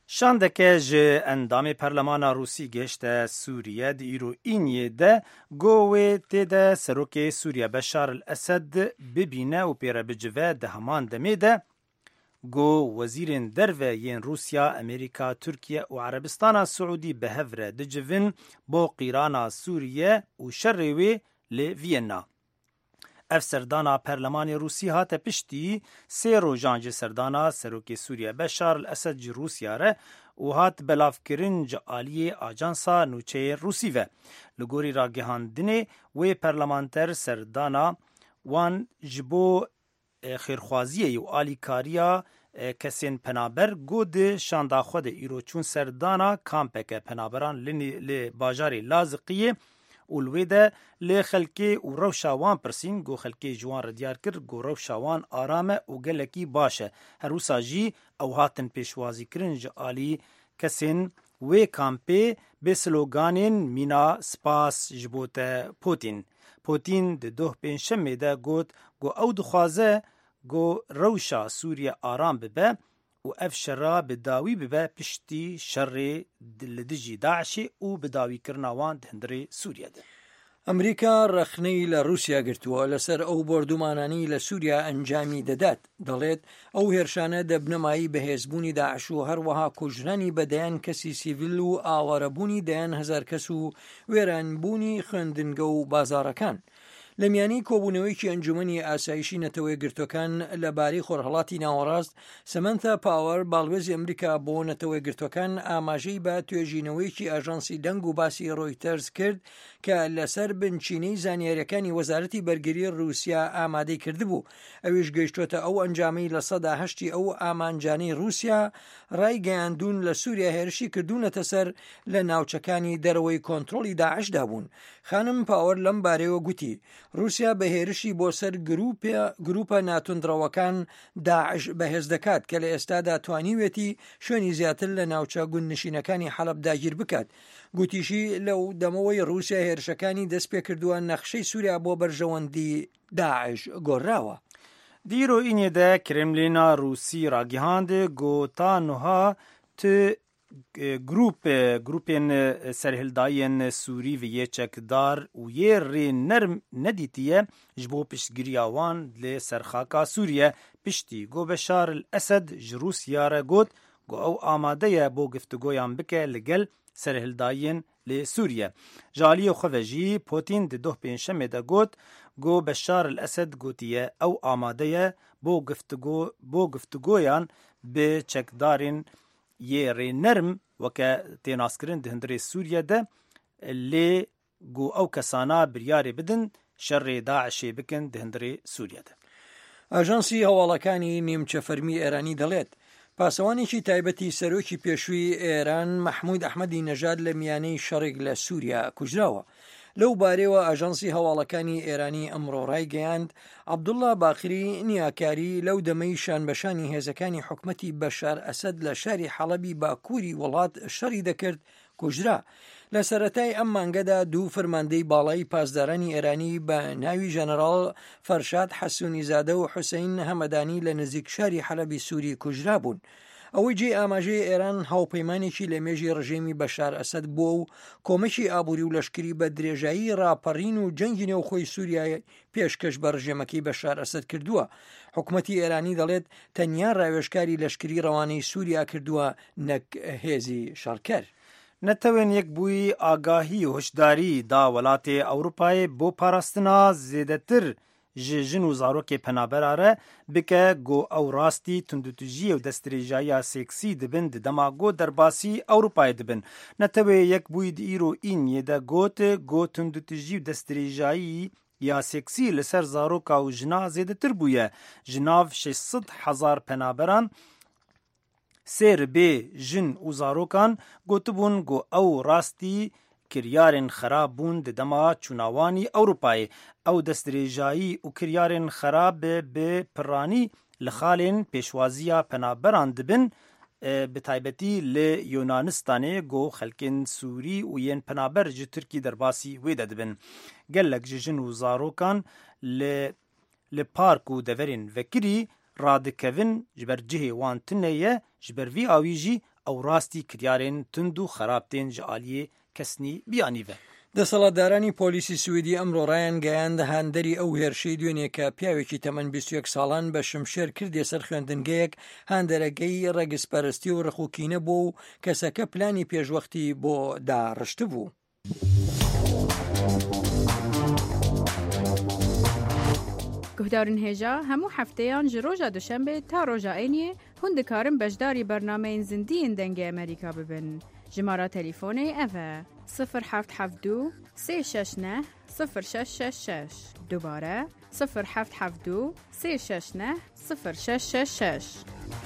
شاندکه جه اندام پرلمانا روسی گشت سوریه دی ایرو اینیه ده گوه تیده سروک سوریه بشار الاسد ببینه و پیره بجوه ده همان دمه ده گو وزیرین دروه ین روسیا، امریکا، ترکیه و عربستان سعودی به هفره ده جوین با قیرانا سوریه و شروی لوینا. اف سردانا پرلمان روسی هات پشتی سه روزان جه سردانا سروک سوریه بشار الاسد جه روسیا ره و هات بلاف کرن جه آلیه آجانسا نوچه روسی و لگوری را گهاندنه و پرلمانتر سردانا وان جبو خیرخوازیه و آلیکاریا کسین پنابر گود شاندا خود ایرو چون سردانا کامپک پنابران لی باجاری لازقیه اولویده لی خلکی و روشاوان پرسین گو خلکی جوان ردیار کر گو روشاوان آرامه و گلکی باشه هروسا جی او هاتن پیشوازی کرنج آلی کسین و کامپی به سلوگانین مینا سپاس جبوت پوتین ده دوه پینشمه ده گوت گو او دخوازه گو روشا سوریه آرام ببه و اف شرا بداوی ببه پشتی شر لدجی داعشی و بداوی کرناوان دهندری سوریه ده. ئەمریکا ڕەخنەی لە رووسیا گرتووە لەسەر ئەو بۆردومانانی لە سووریا ئەنجامی دەدات دەڵێت ئەو هێرشانە دەبنەمایی بەهێزبوونی داعش و هەروەها کوژرانی بەدەیان کەسی سیڤیل و ئاوارەبوونی دەیان هەزار کەس و وێرانبوونی خوێندنگە و بازاڕەکان. لە میانی کۆبوونەوەیکی ئەنجومەنی ئاسایشی نەتەوەی گرتوەکان لەبارەی خۆرهەڵاتی ناوەڕاست سەمەنتا پاوەر باڵوێزی ئەمریکا بۆ نەتەوەی گرتوەکان ئاماژەی بە توێژینەوەیکی ئاژانسی دەنگ و باسی ڕۆیتەرز کرد کە لەسەر بنچینەی زانیاریەکانی وەزارەتی بەرگری رووسیا ئامادەی کردبوو. ئەویش گەیشتوتە ئەو ئەنجامەی لە سەدا هەشتی ئەو ئامانجانەی رووسیا ڕایگەیاندون لە سووریا هێرشی کردوونەتە سەر لە ناوچەکانی دەرەوەی کۆنتڕۆلی داعشدا بوون. خانم پاوەر لەم بارەیەوە گوتی رووسیا بە هێرشی بۆ سەر گروپە ناتوندڕەوەکان داعش بەهێز دەکات کە لە ئێستادا توانیوێتی شوێنی زیاتر لە ناوچە گوندنشینەکانی حەڵەب داگیر بکات. گوتیشی لەو دەمەوەی رووسیا هێرشەکانی دەست پێ کردووە نەخشەی سووریا بۆ بەرژەوەندی داعش گۆڕاوە. دیرو اینی ده کرملینا روسی را گیهاند گوتانوها ت گروپین سرهلداین سوری و یه چکدار و یه ری نرم ندیتیه جبو پشتگیریاوان لی سرخاکا سوریه پشتی گو بشار الاسد جروسیا را گوت گو او آماده بو گفتگویان بکه لگل سرهلداین لی سوریه. جالی خوفجی پوتین ده دوه پینشمه ده گوت گو بشار الاسد گوتیه او آماده بو گفتگویان به چکدارین یه ری نرم وکه تیناسکرین دهندری سوریه ده لی گو او کسانا بریاری بدن شر داعشی بکن دهندری سوریه ده. ئاژانسی هەواڵەکانی نیمچە فەرمی ئێرانی دەڵێت پاسەوانێکی تایبەتی سەرۆکی پێشووی ئێران مەحموود ئەحمەدی نەژاد لە میانەی شەڕێک لە سووریا کوژراوە. لەو بارەوە ئاژانسی هەواڵەکانی ئێرانی ئەمڕۆ ڕایگەیاند عەبدوڵڵا باقری نیاکاری لەو دەمەی شانبەشانی هێزەکانی حکومەتی بەشار ئەسەد لە شاری حەڵەبی باکووری وڵات شەڕی دەکرد کوژرا. لە سەرەتای ئەم مانگەدا دوو فەرماندەی باڵای پاسدارانی ئێرانی بە ناوی ژەنەڕاڵ فەرشاد حەسوونیزادە و حوسەین هەمەدانی لە نزیک شاری حەلەبی سووری کوژرا بوون. ئەوەی جێ ئاماژەی ئێران هاوپەیمانێکی لە مێژی ڕژێمی بەشار ئەسەد بووە و کۆمەکی ئابووری و لەشکری بە درێژایی ڕاپەڕین و جەنگی نێوخۆی سووریای پێشکەش بە ڕژێمەکەی بەشار ئەسەد کردووە. حکومەتی ئێرانی دەڵێت تەنیا ڕاوێژکاری لەشکری ڕەوانەی سووریا کردووە نەک هێزی شەڕکەر. نتوین یک بوی آگاهی و هشداری دا ولات اوروپای بو پاراستنا زیدتر جن و زاروک پنابراره بکه گو او راستی تندتجی و دستریجایی سیکسی دبن دماغو درباسی اوروپای دبن. نتوی یک بوی دیرو این یده گو تندتجی و دستریجایی یا سیکسی لسر زاروکا و جنا زیدتر بویه. جناو 600,000 پنابران سیر بی جن و زاروکان گوتبون گو او راستی کریارن خراب بون دما چوناوانی اوروپای او دستریجایی و کریارن خراب به پرانی لخالن پیشوازیا پنابران دبن بتایبەتی لە یۆنانستانê گۆ xelkên Sûrî û yên penaber ji Tirkî derbasî wê de dibin. Gelek ji jin û zarokan li park û deverên vekirî radikevin ji ber cihê wan tune ye, ji ber vî awî jî او راستی کریارین تند و خرابتین جعالی کسنی بیانیوه. دەسەڵاتدارانی پۆلیسی سویدی ئەمڕۆ ڕایان گەیاندە هاندەری ئەو هێرشەی دوێنێ کە پیاوێکی تەمەن 21 ساڵان بە شمشێر کردێ سەر خوێندنگەیەک هاندەرەکەی ڕێگەسپەرستی و ڕخوکینە بوو و کەسەکە پلانی پێشوەختی بۆ داڕشت بوو. گهدارن هێژا هەموو هەفتەیان ji ڕۆژا دوشەمبێ تا ڕۆژا عینیê hûn dikarin beşdarî bernameyên zindiyên dengê Amerîka bibin. Jimara telefônê ev e 0772 369 0666 dubare 0772 369 0666.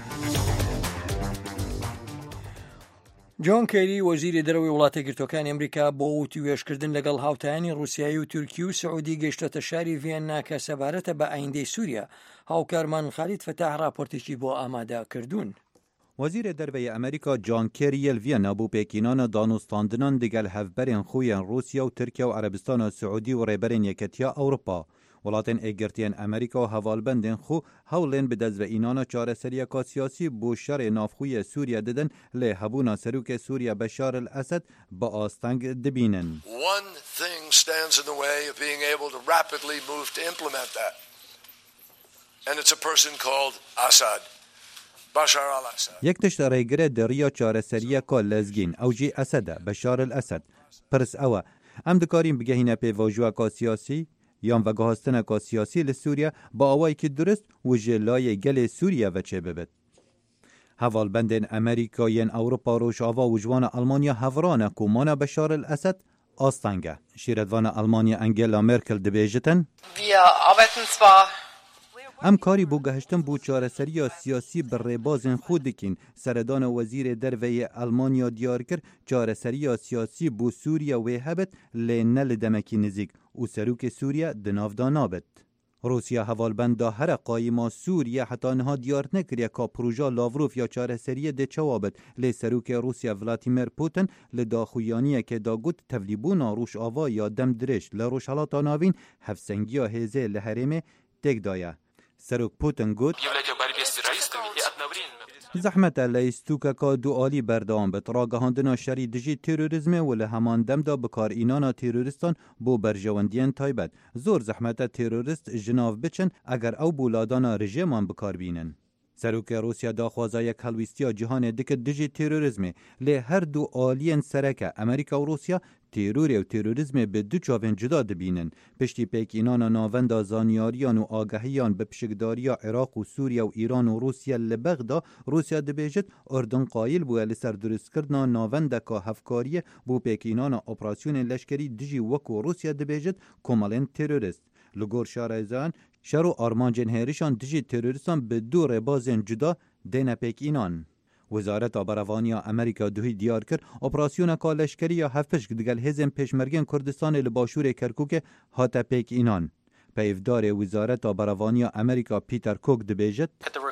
جۆن کێری وەزیری دەرەوەی وڵاتە گرتوەکانی ئەمریکا بۆ وتی وێشکردن لەگەڵ هاوتایانی رووسیایی و تورکی و سعودی گەیشتۆتە شاری ڤێننا کە سەبارەتە بە ئایندەی سووریا. هاوکارمان خالید فتاح راپۆرتێکی بۆ ئامادە کردوون. وزیر دەربەی ئەمریکا جان کێری ڤێننا بۆ پێکینانە دانوستاندنان دەگەل هەفبەرێن خویان رووسیا و تورکیا و عەرەبستان و سعودی و ڕێبەرێن یەکەتیا ئەوروپا. وڵاتên ئێگرتیان ئەمریکا و هەواڵبەندên xwe hewlên bi dezveînana çareseriyeka siyasî bû şerê navxwîyê Sûriya didin lê hebûna serokê Sûriya Beşar el-Esed bi asteng dibînin. One thing stands in the way of being able to rapidly move to implement that. And it's a person called Assad. Bashar al-Assad. Yek tişt rêgire deriya çareseriyeka lezgîn ew jî Esed e Beşar el-Esed. Pirs ew e em dikarîn bigehîne pêvajoyeka siyasî yan veguhastineka siyasî li Sûriya bi awayekî durist û ji layê gelê Sûriya veçê bibit. Hevalbendên Amerîkayên Ewropa Rojava û ji wan Almanya hevran e ku mana Beşar el-Esed asteng e. Şîretvana Almanya Angela Merkel dibêjitin em karî bû gehiştin bû çareseriya siyasî bi rêbazên xwe dikin. Seredana Wezîrê Derveyê Almanya diyar kir çareseriya siyasî bû Sûriya wê hebit lê ne li demekî nizîk û serokê Sûriya di nav da nabit. Rûsya hevalbenda here qayîma Sûriye heta niha diyar nekiriye ka proja Lavrov ya çareseriyê dê çawa bit lê serokê Rûsya Vladimir Putin li daxuyaniyekê da got tevlîbûna Rojava ya dem dirêj li Rojhilata Navîn hevsengiya hêzê li herêmê têk daye. Serok Putin got zehmet e leyistûkeka dualî berdewam bit. Ragihandina şerî dijî terorîzmê û li heman demda bikarînana terorîstan bo berjewendiyên taybet. Zor zehmet e terorîst ji nav biçin eger ew bû ladana rejêman bikarbînin. Serokê Rûsya daxwaza yek helwîstiya cîhanê dike dijî terorîzmê lê her du aliyên sereke Amerîka û Rûsya terorê û terorîzmê bi du çavên cuda dibînin. Piştî pêkînana navenda zanyariyan û agahiyan bi pişikdariya Iraq û Sûriya û Îran û Rûsya li Bexda, Rûsya dibêjit Urdun qayîl bûye li ser durustkirina navendeka hevkariyê bû pêkînana operasyonên leşkerî dijî wekû Rûsya dibêjit komelên terorîst. Li gor şarezan şer û armancên hêrişan dijî terorîstan bi du rêbazên cuda dêne pêkînan. Wezareta Berevaniya Amerîka duhî diyar kir operasyoneka leşkeriya hevpişk digel hêzên pêşmergên Kurdistanê li başûrê Kerkûkê hate pêkînan. Peyvdarê Wezareta Berevaniya Amerîka Peter Cook dibêjit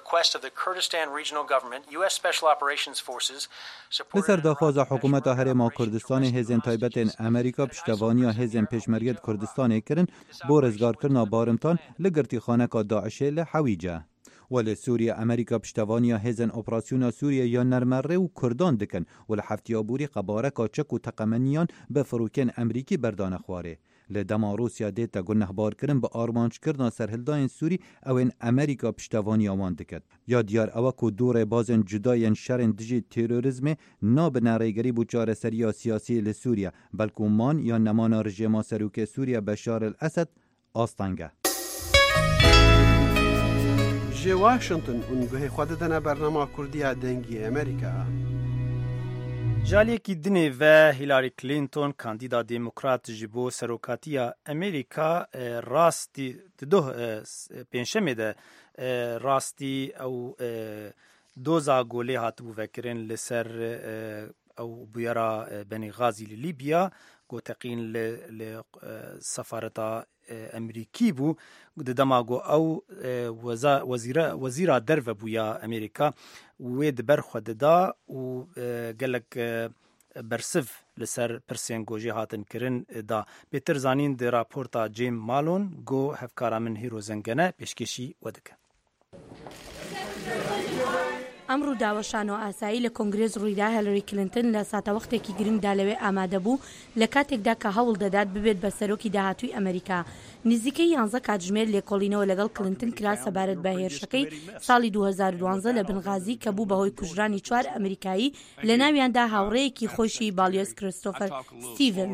li ser daxwaza hikûmeta Herêma Kurdistanê hêzên taybetên Amerîka piştevaniya hêzên pêşmergê Kurdistanê kirin bo rizgarkirina barimtan li girtîxaneka Daişê li Hewîce. Wê Sûriya Amerîka piştevaniya hêzên operasyona Sûriya ya nermerrê û Kurdan dikin û li heftiyaborî qebareka çek û teqemeniyan bi firokên Emerîkî berdane xwarê. Li dema Rûsya dê te gunehbarkirin bi armançkirina serhildayên Sûrî ew ên Amerîka piştevaniya wan dikit. Ya diyar ew ku du rêbazên cudayên şerên dijî terorîzmê nabine rêgerî bû çareseriya siyasî li Sûriya belkû man ya nemana rejêma serokê Sûriya Beşar el-Esed asteng e. Ji Washington û guhê xwe didine bernama Kurdiya dengî Amerîka. Jaliyekî dinê ve Hillary Clinton kandîda demokrat ji bo serokatiya Amerîka rastî duh pênşemê de rastî ew doza golê hatibû vekirin li ser ew bûyera Benîgazî li Libya goteqîn li sefareta Amerîkî bû di dema got ew wezîra derve bûya Amerîka wê di ber xwe dida û gelek bersiv li ser pirsên gojê hatin kirin da. Bêtir zanîn di raporta James Malone got hevkara min Hîro Zengene pêşkêşî we dike. ئەم ڕووداوەشانەوە ئاسایی لە کۆنگرێز ڕوویدا هەلەری کلنتن لە ساتەوەختێکی گرنگدا لەوێ ئامادە بوو لە کاتێکدا کە هەوڵ دەدات ببێت بە سەرۆکی داهاتووی ئەمریکا. نزیکەی 11 کاتژمێر لێکۆڵینەوە لەگەڵ کلنتن کرا سەبارەت بە هێرشەکەی ساڵی 2012 لە بنغازی کە بوو بەهۆی کوژرانی 4 ئەمریکایی لە ناویاندا هاوڕەیەکی خۆشی بالیۆس کریستۆفەر ستیڤنز.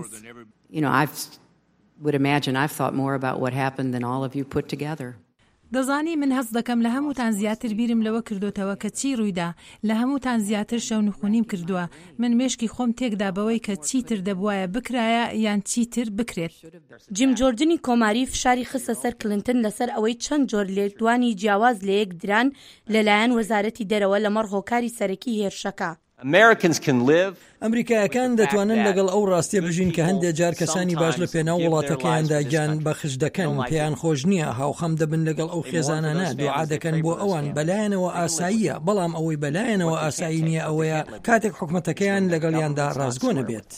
would imagine I've thought more about what happened than all of you put together. دەزانی من هەست دەکەم لە هەمووتان زیاتر بیرم لەوە کردوتەوە کە چی ڕوویدا، لە هەمووتان زیاتر شەو نخونیم کردووە. من مێشکی خۆم تێکدا بەوەی کە چیتر دەبوایە بکرایە یان چیتر بکرێت. جیم جۆردنی کۆماری فشاری خستە سەر کلنتن لەسەر ئەوەی چەند جۆر لێدوانی جیاواز لە یەک دران لەلایەن وەزارەتی دەرەوە لەمەڕ هۆکاری سەرەکی هێرشەکە. ئەمریکایەکان دەتوانن لەگەڵ ئەو ڕاستیە بژین کە هەندێک جار کەسانی باش لە پێناو وڵاتەکەیاندا گیان بەخش دەکەن، پێیان خۆش نییە، هاوخەم دەبن لەگەڵ ئەو خێزانانە، دوعا دەکەن بۆ ئەوان، بەلایەنەوە ئاساییە، بەڵام ئەوەی بەلایەنەوە ئاسایی نییە ئەوەیە کاتێک حکومەتەکەیان لەگەڵیاندا ڕازگۆ نەبێت.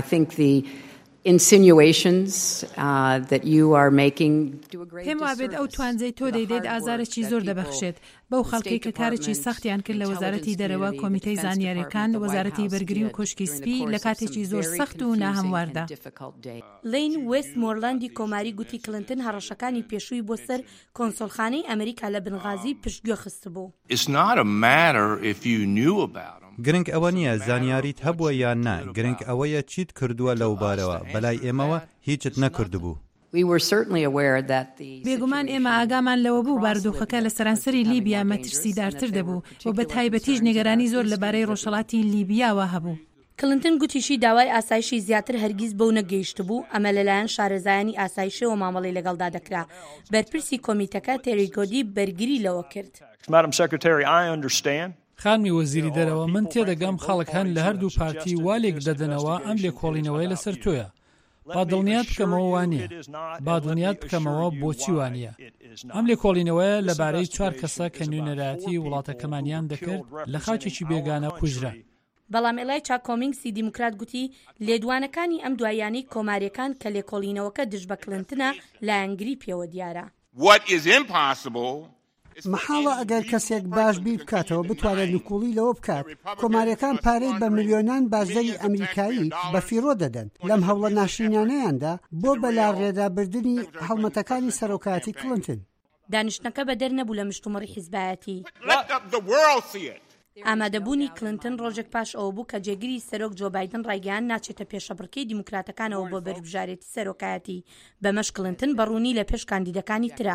insinuations that you are making پێم وابێت ئەو توانجەی تۆ دەیدێت ئازارێکی زۆر دەبەخشێت بەو خەڵکی کە کارێکی سەختیان کرد لە وەزارەتی دەرەوە، کۆمیتەی زانیاریەکان، وەزارەتی بەرگری و کۆشکی سپی لە کاتێکی زۆر سەخت و ناهەمواردا. لین وێست مۆرلاندی کۆماری گوتی کلنتن هەڕەشەکانی پێشووی بۆ سەر کۆنسۆڵخانەی ئەمریکا لە بنغازی پشتگوێ خستبوو. گرنگ ئەوە نییە زانیاریت هەبووە یان نا، گرنگ ئەوەیە چیت کردووە لەو بارەوە، بەلای ئێمەوە هیچت نەکردبوو. بێگومان ئێمە ئاگامان لەوە بوو بارودۆخەکە لە سەرانسەری لیبیا مەترسیدارتر دەبوو و بە تایبەتیش نیگەرانی زۆر لەبارەی ڕۆژهەڵاتی لیبیاوە هەبوو. کلنتن گوتیشی داوای ئاسایشی زیاتر هەرگیز بەو نەگەیشت بوو، ئەمە لەلایەن شارەزایانی ئاسایشەوە مامەڵی لەگەڵدا دەکرا. بەرپرسی کۆمیتەکە تێریکۆدی بەرگری لەوە کرد. خانمی وەزیری دەرەوە، من تێدەگەم خەڵک هەن لە هەردوو پارتی والێک دەدەنەوە ئەم لێکۆڵینەوەی لەسەر تۆیە. با دڵنیات بکەمەوە وانە، با دڵنیات بکەمەوە بۆچی وانە. ئەم لێکۆڵینەوەیە لەبارەی 4 کەسە کە نوێنەرایەتی وڵاتەکەمانیان دەکرد لە خاچێکی بێگانە کوژرا. بەڵام ئێلای چاکۆمینگسی دیموکرات گوتی لێدوانەکانی ئەم دوایانی کۆماریەکان کە لێکۆڵینەوەکە دژ بە کلنتنە لایەنگری پێوە دیارە. مەحاڵە ئەگەر کەسێک باش بیر بکاتەوە بتوانێت نکوڵی لەوە بکات. کۆماریەکان پارەی بە ملیۆنان بازدەری ئەمریکایی بە فیرۆ دەدەن لەم هەوڵە ناشرینانەیاندا بۆ بەلا ڕێدابردنی هەڵمەتەکانی سەرۆکایەتی کلنتن. دانیشتنەکە بەدەر نەبوو لە مشتومڕی حیزبایەتی. ئامادەبوونی کلنتن ڕۆژێک پاش ئەوە بوو کە جێگیری سەرۆک جۆ بایدن ڕایگەیان ناچێتە پێشەبڕکەی دیموکراتەکانەوە بۆ بەربژارێتی سەرۆکایەتی. بەمەش کلنتن بەڕوونی لە پێش کاندیدەکانی ترا.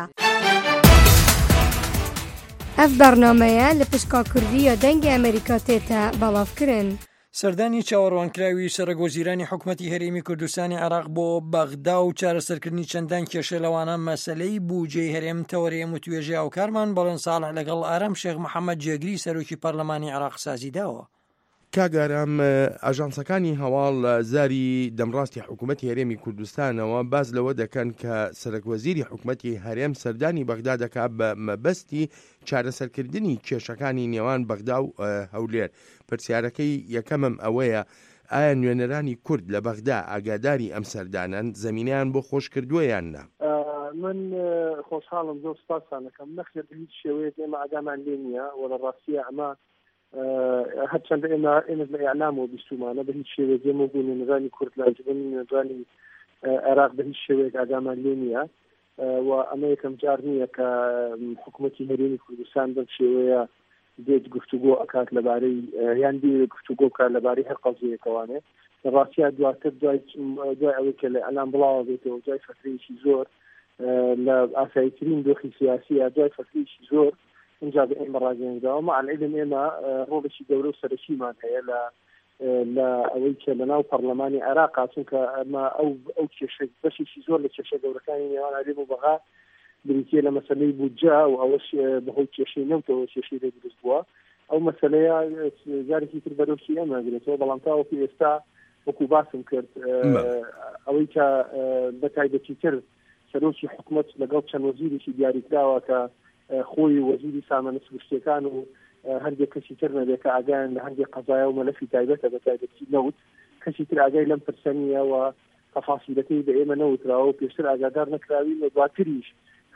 ئەف بەرنامەیە لە پشکا کوردیە دەنگی ئەمریکا تێتە بەڵافکردن. سەردانی چاوەڕوانکراوی سەرۆکوەزیرانی حکوومەتی هەرێمی کوردستانی عێراق بۆ بەغدا و چارەسەرکردنی چەندان کێشە لەوانە مەسەلەی بوجێی هەرێم تەوەریەم و توێژی هاوکارمان بەڵێن ساڵح لەگەڵ ئارام شێخ محەممەد جێگری سەرۆکی پەرلەمانی عێراق سازیداوە. کاگارام ئاژانسەکانی هەواڵ زاری دەمڕاستی حکوومەتی هەرێمی کوردستانەوە باز لەوە دەکەن کە سەرۆکوەزیری حکوومەتی هەرێم سەردانی بەغدا دەکات بە مەبەستی چارەسەرکردنی کێشەکانی نێوان بەغدا و هەولێر. پرسیارەکەی یەکەمم ئەوەیە ئایا نوێنەرانی کورد لە بەغدا ئاگاداری ئەم سەردانن، زەمینیان بۆ خۆش کردووەیان نا؟ من خۆشحاڵم زۆر سپاسانەکەم. نەخێر هیچ شێوەیەک ئێمە ئاگامان لێ نییە و لە ڕاستیە ئەمە هەرچەند ئێمە لە ئیعلامەوە بیستمانە بە هیچ شێوەیەک ئێمە بوو نوێنەرانی کورد لاجبن نوێنەرانی عێراق بە هیچ شێوەیەک ئاگامان لێ نییە و ئەمە یەکەم جار نییە کە حکوومەتی هەرێمی کوردستان بەم شێوەیە دێت گفتوگۆ ئەکات لەبارەی یان دێ گفتوگۆ بکات لەبارەی هەر قەزەیەکەوانێ. لە ڕاستیە دواتر دوای ئەوەی کە لە ئەلام بڵاوە بێتەوە دوای فەترەیەکی زۆر لە ئاساییترین دۆخی سیاسیە، دوای فەترەیەکی زۆر اینجا بە ئێمە ڕاگەیانداوە. مەعەلعیلم ئێمە ڕۆڵێکی گەورە و سەرەکیمان هەیە لە ئەوەی کە لەناو پەرلەمانی عێراقا، چونکە ئەمە ئەو کێشە بەشێکی زۆر لە کێشە گەورەکانی نێوان هەرێم و بەغا بریتیە لە مەسەلەی بودجە و ئەوەش بەهۆی کێشەی نەوتەوە کێشەی دەدروست بووە. ئەو مەسەلەیە جارێکی تر بەرەوشی ئەمەگرێتەوە، بەڵام تاوەکو ئێستا وەکو باسم کرد ئەوەی کە بەتایبەتی تر سەرۆکی حکوومەت لەگەڵ چەند وەزیرێکی دیاریکراوە کە خۆی وەزیری سامانە سروشتیەکان و هەندێک کەسی تر نەبێت کە ئاگایان لە هەندێک قەزایە و مەلەفی تایبەتە بەتایبەتی نەوت، کەسی تر ئاگای لەم پرسەنیە و تەفاسیلەکەی بە ئێمە نەوتراوە و پێشتر ئاگادار نەکراوی و دواتریش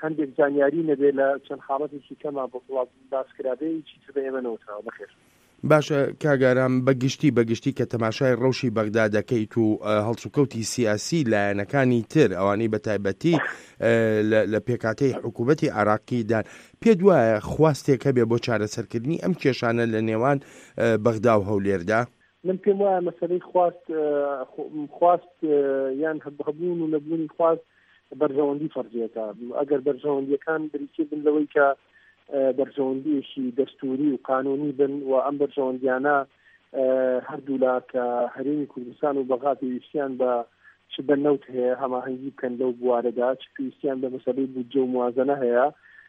هەندێک زانیاری نەبێ لە چەند حاڵەتێکی کەما بۆ وڵات باسکرابێ چیتر بە ئێمە نەوتراوە بەخێر. باشە کاگارام بەگشتی کە تەماشای ڕەوشی بەغدا دەکەیت و هەڵسوکەوتی سیاسی لایەنەکانی تر ئەوانەی بە تایبەتی لە پێکاتەی حکوومەتی عراقیدان پێ وایە خواستێک هەبێ بۆ چارەسەرکردنی ئەم کێشانە لە نێوان بەغدا و هەولێردا؟ من پێم وایە مەسەلەی خواست یان هەبوون و نەبوونی خواست بەرژەوەندی فەرجیەکە. ئەگەر بەرژەوەندیەکان بریتێ بن لەوەی کە بەرژەوەندیەشی دەستوری و قانونی بن و ئەم بەرژەوەندیانە هەردوو لا کە هەرێمی کوردستان و بەغا پێویستیان بە چ بە نەوت هەیە هەماهەنگی بکەن لەو بوارەدا، چ پێویستیان بە مەسەلەی بودجە و موازنە هەیە.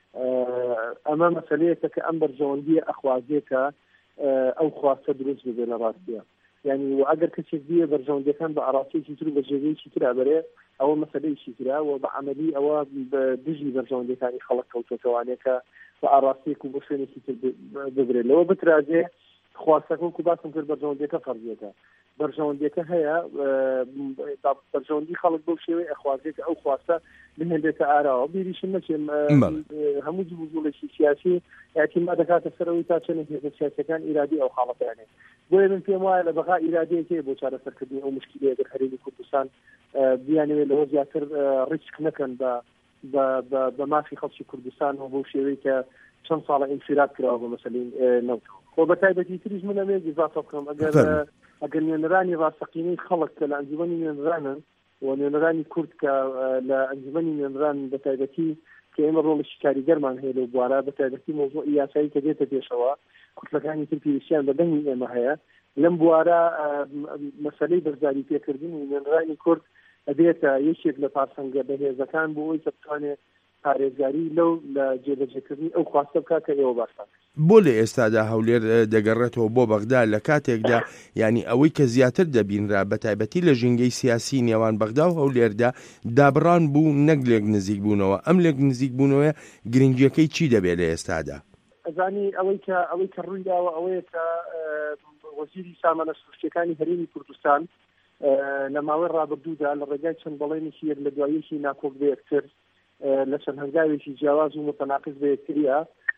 ئەمە مەسەلەیەکە کە ئەم بەرژەوەندیە ئەخوازێکە ئەو خواستە دروست ببێ لە ڕاستیە. یعنی و ئەگەر کەسێک بیە بەرژەوەندیەکان بە ئاراستەیەکی تر و بە جێگەیەکی ترا بەرێ ئەوە مەسەلەیەکی ترا و بە عەمەلی ئەوە دژی بەرژەوەندیەکانی خەڵک کەوتۆتەوانێکە بە ئاراستەیەک و بە شوێنێکی تر ببرێت. لەوە بترازێ خواستەکە وەکو باسم کرد بەرژەوەندیەکە فەرجیەکە. بەرژەوەندیەکە هەیە بەرژەوەندی خەڵک بەو شێوەی ئەخوازێت ئەو خواستە بهێنرێتە ئاراوە. بیریشم نەچێم هەموو جوڵێکی سیاسی اعتیماد دەکاتە سەرەوەی تا چەند هێزە سیاسیەکان ئیرادی ئەو حاڵەتیانێ. بۆیە من پێم وایە لە بەغا ئیرادەیەکەیە بۆ چارەسەرکردنی ئەو مشکلەیە ئەگەر هەرێمی کوردستان بیانەوێت لەوە زیاتر ڕیسک نەکەن بە مافی خەڵکی کوردستان و بۆ شێوەی کە چەند ساڵە ئینفراد کراوە بە مەسەلەی نەوت. خۆ بە تایبەتی تریش من ئەمێ ئیزافە بکەم ئەگەر نوێنەرانی ڕاستەقینەی خەڵک کە لە ئەنجومەنی نوێنەرانن و نوێنەرانی کورد کە لە ئەنجومەنی نوێنەران بە تایبەتی کە ئێمە ڕۆڵێکی کاریگەرمان هەیە لەو بوارە بە تایبەتی مۆزوعی یاسایی کە دێتە پێشەوە کورتەکانی تر پێویستیان بە دەنگی ئێمە هەیە. لەم بوارە مەسەلەی بەرزاری پێکردن و نوێنەرانی کورد ئەبێتە یەکێک لە پاسەنگە بەهێزەکان بۆ ئەوی کە بتوانێت پارێزگاری لەو لە جێبەجێکردنی ئەو خواستە بکات کە ئێوە باشە. بۆ لە ئێستادا هەولێر دەگەڕێتەوە بۆ بەغدا لە کاتێکدا ینی ئەوەی کە زیاتر دەبینرا بە تایبەتی لە ژینگەی سیاسی نێوان بەغدا و هەولێردا دابڕان بوو نەک لێک نزیک بوونەوە. ئەم لێک نزیک بوونەوە گرنگیەکەی چی دەبێت لە ئێستادا؟ ئەزانی ئەوەی کە ڕوویداوە ئەوەیە کە وەزیری سامانە سروشتیەکانی هەرێمی کوردستان لە ماوەی ڕابردوودا لە ڕێگای چەند بەڵێنێکی یەک لە دواییەکی ناکۆک بە یەکتر لە چەند هەنگاوێکی جیاواز و متەناقض بە یەکتریە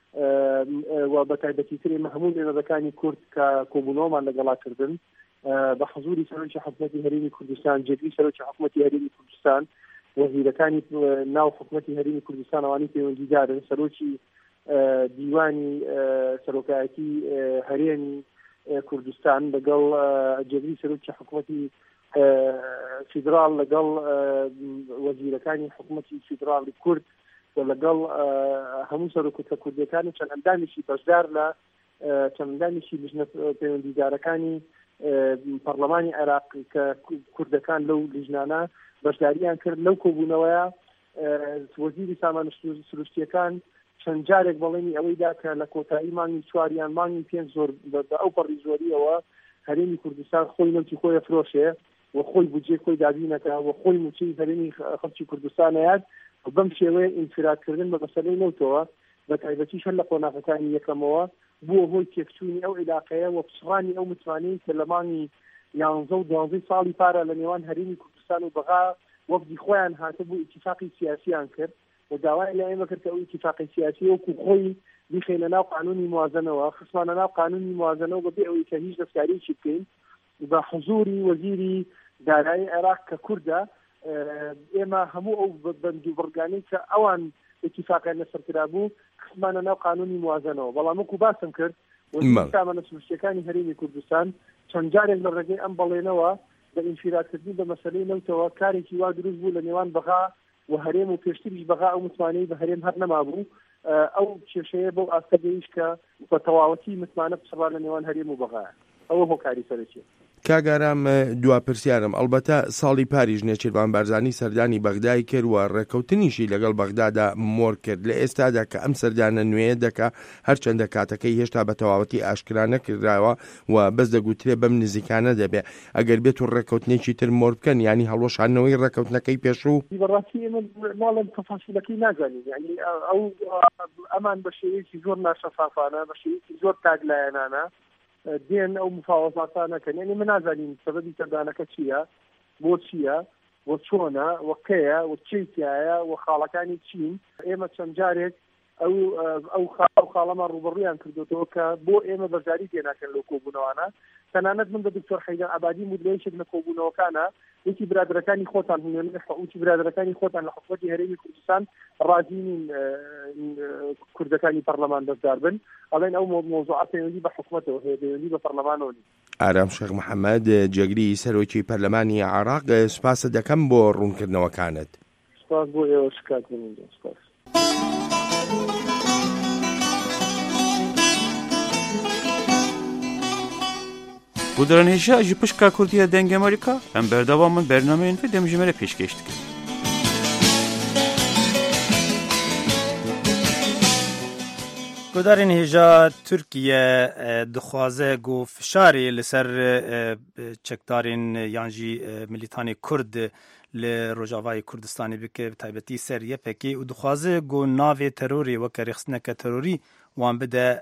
و بە تایبەتی تر ئێمە هەموو نوێنەرەکانی کورد کە کۆبوونەوەمان لەگەڵاکردن بە حەزوری سەرۆکی حکوومەتی هەرێمی کوردستان، جێگەی سەرۆکی حکوومەتی هەرێمی کوردستان، وەزیرەکانی ناو حکوومەتی هەرێمی کوردستان ئەوانەی پەیوەندیدارن، سەرۆکی دیوانی سەرۆکایەتی هەرێمی کوردستان لەگەڵ جێگەی سەرۆکی حکوومەتی فیدرال لەگەڵ وەزیرەکانی حکوومەتی فیدرالی کورد و لەگەڵ هەموو سەرۆکوتە کوردیەکانی چەند ئەندامێکی بەشدار لە چەند ئەندامێکی لیژنە پەیوەندیدارەکانی پەرلەمانی عێراق کە کوردەکان لەو لیژنانە بەشداریان کرد لەو کۆبوونەوەیە. وەزیری سامانە سروشتیەکان چەند جارێک بەڵێنی ئەوەیدا کە لە کۆتایی مانگی چواریان مانگی پێنج زۆر بە ئەو پەڕی زۆریەوە هەرێمی کوردستان خۆی نەوتی خۆی ئەفرۆشێ و خۆی بودجێ خۆی دابینەکە و خۆی موچەی هەرێمی خەڵکی کوردستان هەیە و بەم شێوەیە ئینفرادکردن بە مەسەلەی نەوتەوە بە تایبەتیش هەر لە قۆناغەکانی یەکەمەوە بووە هۆی تێکچوونی ئەو عێلاقەیە و پچڕانی ئەو متوانەی کە لە مانگی 11 و 12 ساڵی پارە لە نێوان هەرێمی کوردستان و بەغا وەفدی خۆیان هاتە بوو ئیتیفاقی سیاسیان کرد و داوای لە ئێمە کرد کە ئەو ئیتیفاقی سیاسی وەکو خۆی بیخێنە ناو قانونی موازنەوە خستمانە ناو قانونی موازنەوە بەبێ ئەوەی کە هیچ دەستکاریی بکەین بە حضوری وەزیری دارایی عێراق کە کوردە ئێمە هەموو ئەو بەندوبڕگانەی کە ئەوان اتفاقیان لەسەرکرا بوو خستمانە ناو قانونی موازنەوە. بەڵام وەکو باسم کرد وەزیری سامانە سروشتیەکانی هەرێمی کوردستان چەند جارێک لە ڕێگەی ئەم بەڵێنەوە بە ئینفرادکردنی بە مەسەلەی نەوتەوە کارێکی وا دروست بوو لە نێوان بەغا و هەرێم و پێشتریش بەغا ئەو متمانەی بە هەرێم هەر نەما بوو ئەو کێشەیە بەو ئاستە گەیشت کە بە تەواوەتی متمانە بچڕا لە نێوان هەرێم و بەغا. ئەوە هۆکاری سەرەکی. کاگارام دوا پرسیارم ئەلبەتە ساڵی پاریژ نێچیروان بارزانی سەردانی بەغدای کرد و ڕێکەوتنیشی لەگەڵ بەغدادا مۆر کرد. لە ئێستادا کە ئەم سەردانە نوێیە دەکا هەرچەندە کاتەکەی هێشتا بە تەواوەتی ئاشکرا نەکراوە و بەس دەگوترێ بەم نزیکانە دەبێ ئەگەر بێت و ڕێکەوتنێکی تر مۆر بکەن ینی هەڵۆشانەوەی ڕێکەوتنەکەی پێشوو بەڕاستی ئێمە ماڵم تەفاسیلەکەی نازانین یعنی ئەو ئەمان بە شێوەیەکی زۆر ناشەفافانە بە شێوەیەکی زۆر تاگلایەنانە دێن ئەو مفاوەزاتانەکەن یعنی من نازانین سەبەبی سەردانەکە چییە بۆ چییە وچۆنە وەکەیە و چیتایە و خاڵەکانی چین ئێمە چەند جارێک ئەو خاڵەمان ڕوبڕیان کردوەوە کە بۆ ئێمە بەشداری تێناکەن لەو کۆبوونەوەانە تەنانەت من بە دکتۆر حەیدەر عەبادی مدیرێشێک لە کۆبوونەوەکانە وتی برادەرەکانی خۆتان وتی برادەرەکانی خۆتان لە حکومەتی هەرێمی کوردستان ڕازی نین کوردەکانی پەرلەمان بەشدار بن ئەڵێن ئەو مۆزوعات پەیوەندی بە حکومەتەوە هەیە پەیوەندی بە پەرلەمانەوە نین. ئارام شێخ محەممەد جێگری سەرۆکی پەرلەمانی عێراق سوپاسە دەکەم بۆ ڕوونکردنەوەکانت. سپاس بۆ ئێوە شکات بن. سپاس. Bu dönemde ji pişka Kurdiya dengê Amerîka em berdewam min bernameyên ve demjimere pêşkêş dikin. Gudarên hêja Tirkiye dixwaze ku fişarê li ser çekdarên yan jî milîtanê Kurd li Rojavayê Kurdistanê bike bi taybetî ser YPG û dixwaze ku navê terorê weke rêxistineke terorî wan bide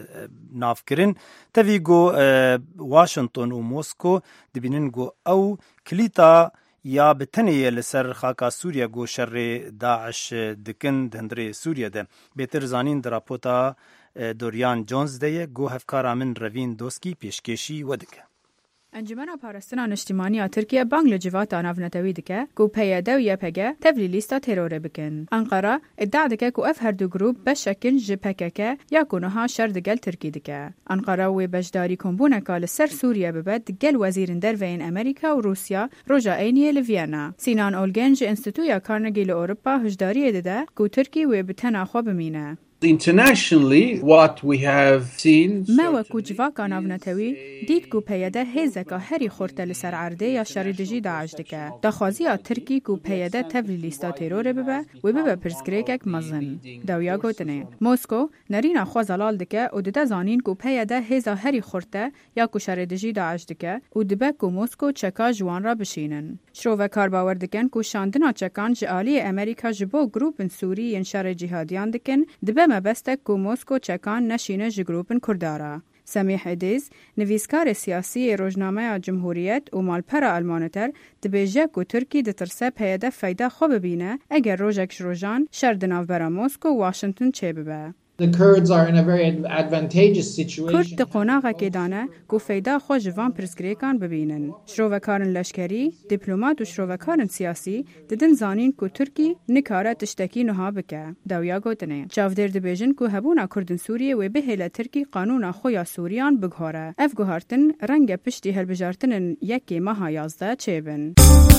navkirin. Tevî ku Washington û Mosko dibînin ku ew kilîta ya bi tenê ye li ser xaka Sûriye ku şerrê Daeş dikin di hundirê Sûriyê de. Bêtir zanîn di rapota Dorian Jones de ye ku hevkara min Revîn Doskî pêşkêşî we dike. Encumena Parastina Niştimaniya Tirkiye bang li civata navnetewî dike ku PYD û YPG tevlî lîsta terorê bikin. Ankara iddia dike ku ev her du grûp beşekin ji PKK ya ku niha şer digel Tirkî dike. Ankara wê beşdarî kombûneka li ser Sûriye bibe digel wezîrên derveyên Amerîka û Rûsya roja Eyniyê li Viyana. Sinan Olgen ji Înstitûya Carnegie li Ewropa hişdariyê dide ku Tirkî wê bi tena xwe bimîne. Internationally, what we have seen... ما وەکو civaka navnetewî dît ku PYD hêzeka herî xurte li ser erdê ya şerê dijî Daeş dike. Daxwaziya Tirkî ku PYD tevlî lîsta terorê bibe wê bibe pirsgirêkek mezin. Dewya gotinê. Mosko nerîna xwe zelal dike û dide zanîn ku PYD hêza herî xurte ya ku şerê dijî Daeş dike û dibe ku Mosko çeka ji wan re bişînin. Şrovekar bawer dikin ku şandina çekan ji aliyê Amerîka ji bo grûpên Sûrî yên şerê cihadiyan dikin dibe mebestek ku Mosko çekan neşîne ji grûpên Kurdara. Semîh Ediz, nivîskarê siyasî ê Rojnameya Cumhuriyet û malpera Almaneter dibêje ku Tirkî ditirse PYD feyda xwe bibîne eger rojek ji rojan şer di navbera Mosko û Washington çêbibe. The Kurds are in a very advantageous situation. Kurd di qonaxekê dane ku feyda xwe ji van pirsgirêkan bibînin. Şrovekarên leşkerî, dîplomat û şrovekarên siyasî didin zanîn ku Tirkî nikare tiştekî niha bike. Dewya gotinê. Çavdêr dibêjin ku hebûna Kurdên Sûriyê wê bihêle Tirkî qanûna xwe ya Sûriyan biguhore. Ev guhartin renge piştî hilbijartinên yekê meha 11 çêbin.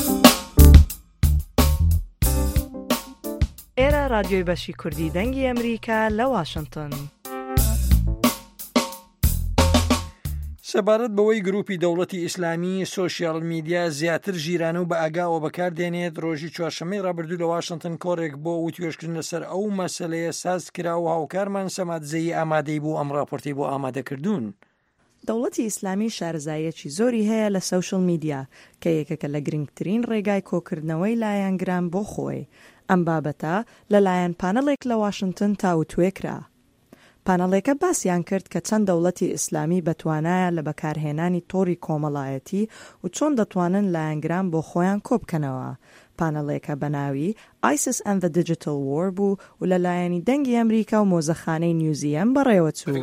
ئێرە رادیۆی بەشی کوردی دەنگی ئەمریکا لە واشنگتن. سەبارەت بەوەی گروپی دەوڵەتی ئیسلامی سۆشیال میدیا زیاتر ژیرانە و بە ئاگاوە بەکاردێنێت ڕۆژی چوارشەمەی ڕابردوو لە واشنگتن کۆڕێک بۆ وتوێژکردن لەسەر ئەو مەسەلەیە ساز کرا و هاوکارمان سەمات زەیی ئامادەی بۆ ئەم راپۆرتەی بۆ ئامادەکردوون. دەوڵەتی ئیسلامی شارەزایەکی زۆری هەیە لە سوشل میدیا کە یەکێکە لە گرنگترین ڕێگای کۆکردنەوەی لایەنگران بۆ خۆی. ئەم بابەتە لەلایەن پانەڵێک لە واشنگتن تاوتوێکرا. پانەڵێکە باسییان کرد کە چەند دەوڵەتی ئیسلامی بەتوانایە لە بەکارهێنانی تۆڕی کۆمەڵایەتی و چۆن دەتوانن لایەنگران بۆ خۆیان کۆبکەنەوە. پانەڵێکە بەناوی ISIS and the Digital War بوو و لەلایەنی دەنگی ئەمریکا و مۆزەخانەی نیوزیەم بەڕێوە چوو.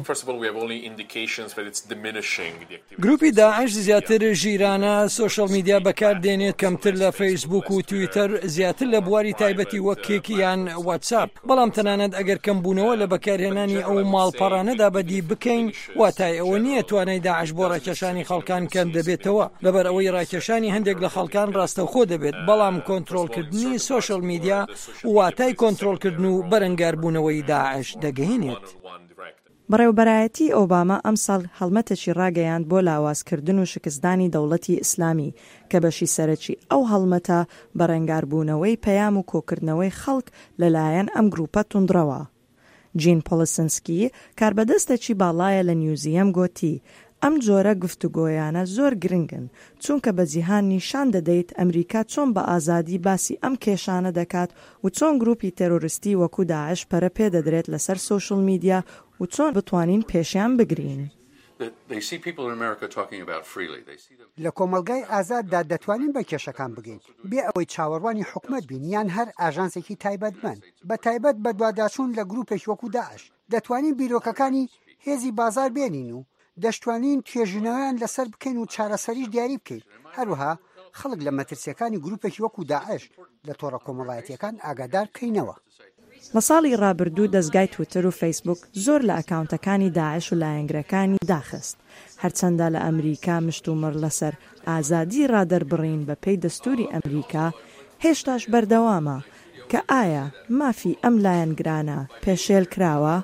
گروپی داعش زیاتر ژیرانە سۆشەڵ میدیا بەکاردێنێت کەمتر لە فەیسبوک و تویتەر زیاتر لە بواری تایبەتی وەک کێکی یان واتساپ. بەڵام تەنانەت ئەگەر کەمبوونەوە لە بەکارهێنانی ئەو ماڵپەڕانەدا بەدی بکەین واتای ئەوە نییە توانای داعش بۆ ڕاکێشانی خەڵکان کەم دەبێتەوە لەبەر ئەوەی ڕاکێشانی هەندێک لە خەڵکان ڕاستەوخۆ دەبێت بەڵام کۆنتڕۆڵکردنی سۆشەڵ میدیا واتای کۆنتڕۆڵکردن و بەرەنگاربوونەوەی داعش دەگەهێنێت. بەڕێوەبەرایەتی ئۆباما ئەم ساڵ هەڵمەتێکی ڕاگەیاند بۆ لاوازکردن و شکستدانی دەوڵەتی ئیسلامی کە بەشی سەرەکی ئەو هەڵمەتە بەرەنگاربوونەوەی پەیام و کۆکردنەوەی خەڵک لەلایەن ئەم گروپە توندرەوە. جین پۆلسنسکی کاربەدەستێکی باڵایە لە نیوزیەم گوتی ئەم جۆرە گفتوگۆیانە زۆر گرنگن چونکە بە جیهان نیشان دەدەیت ئەمریکا چۆن بە ئازادی باسی ئەم کێشانە دەکات و چۆن گروپی تێرۆریستی وەکو داعش پەرە پێدەدرێت لەسەر سۆشڵ میدیا و چۆن بتوانین پێشیان بگرین. لە کۆمەلگای ئازاددا دەتوانین بە کێشەکان بگەین بێ ئەوەی چاوەڕوانی حکومت بین یان هەر ئاژانسێکی تایبەتمەند بە تایبەت بە دوواداچوون لە گروپێک وەکو داعش دەتوانین بیرۆکەکانی هێزی بازار بێنین و دەشتوانین توێژینەوەیان لەسەر بکەین و چارەسەریش دیاری بکەین هەروەها خەڵک لە مەترسیەکانی گروپێکی وەکو داعش لە تۆڕە کۆمەڵایەتیەکان ئاگادار بکەینەوە. لە ساڵی ڕابردوو دەستگای تویتر و فەیسبوک زۆر لە ئەکاونتەکانی داعش و لایەنگرەکانی داخست هەرچەندە لە ئەمریکا مشتومڕ لەسەر ئازادی ڕادەربڕین بە پێی دەستوری ئەمریکا هێشتاش بەردەوامە کە ئایا مافی ئەم لایەنگرانە پێشێل کراوە؟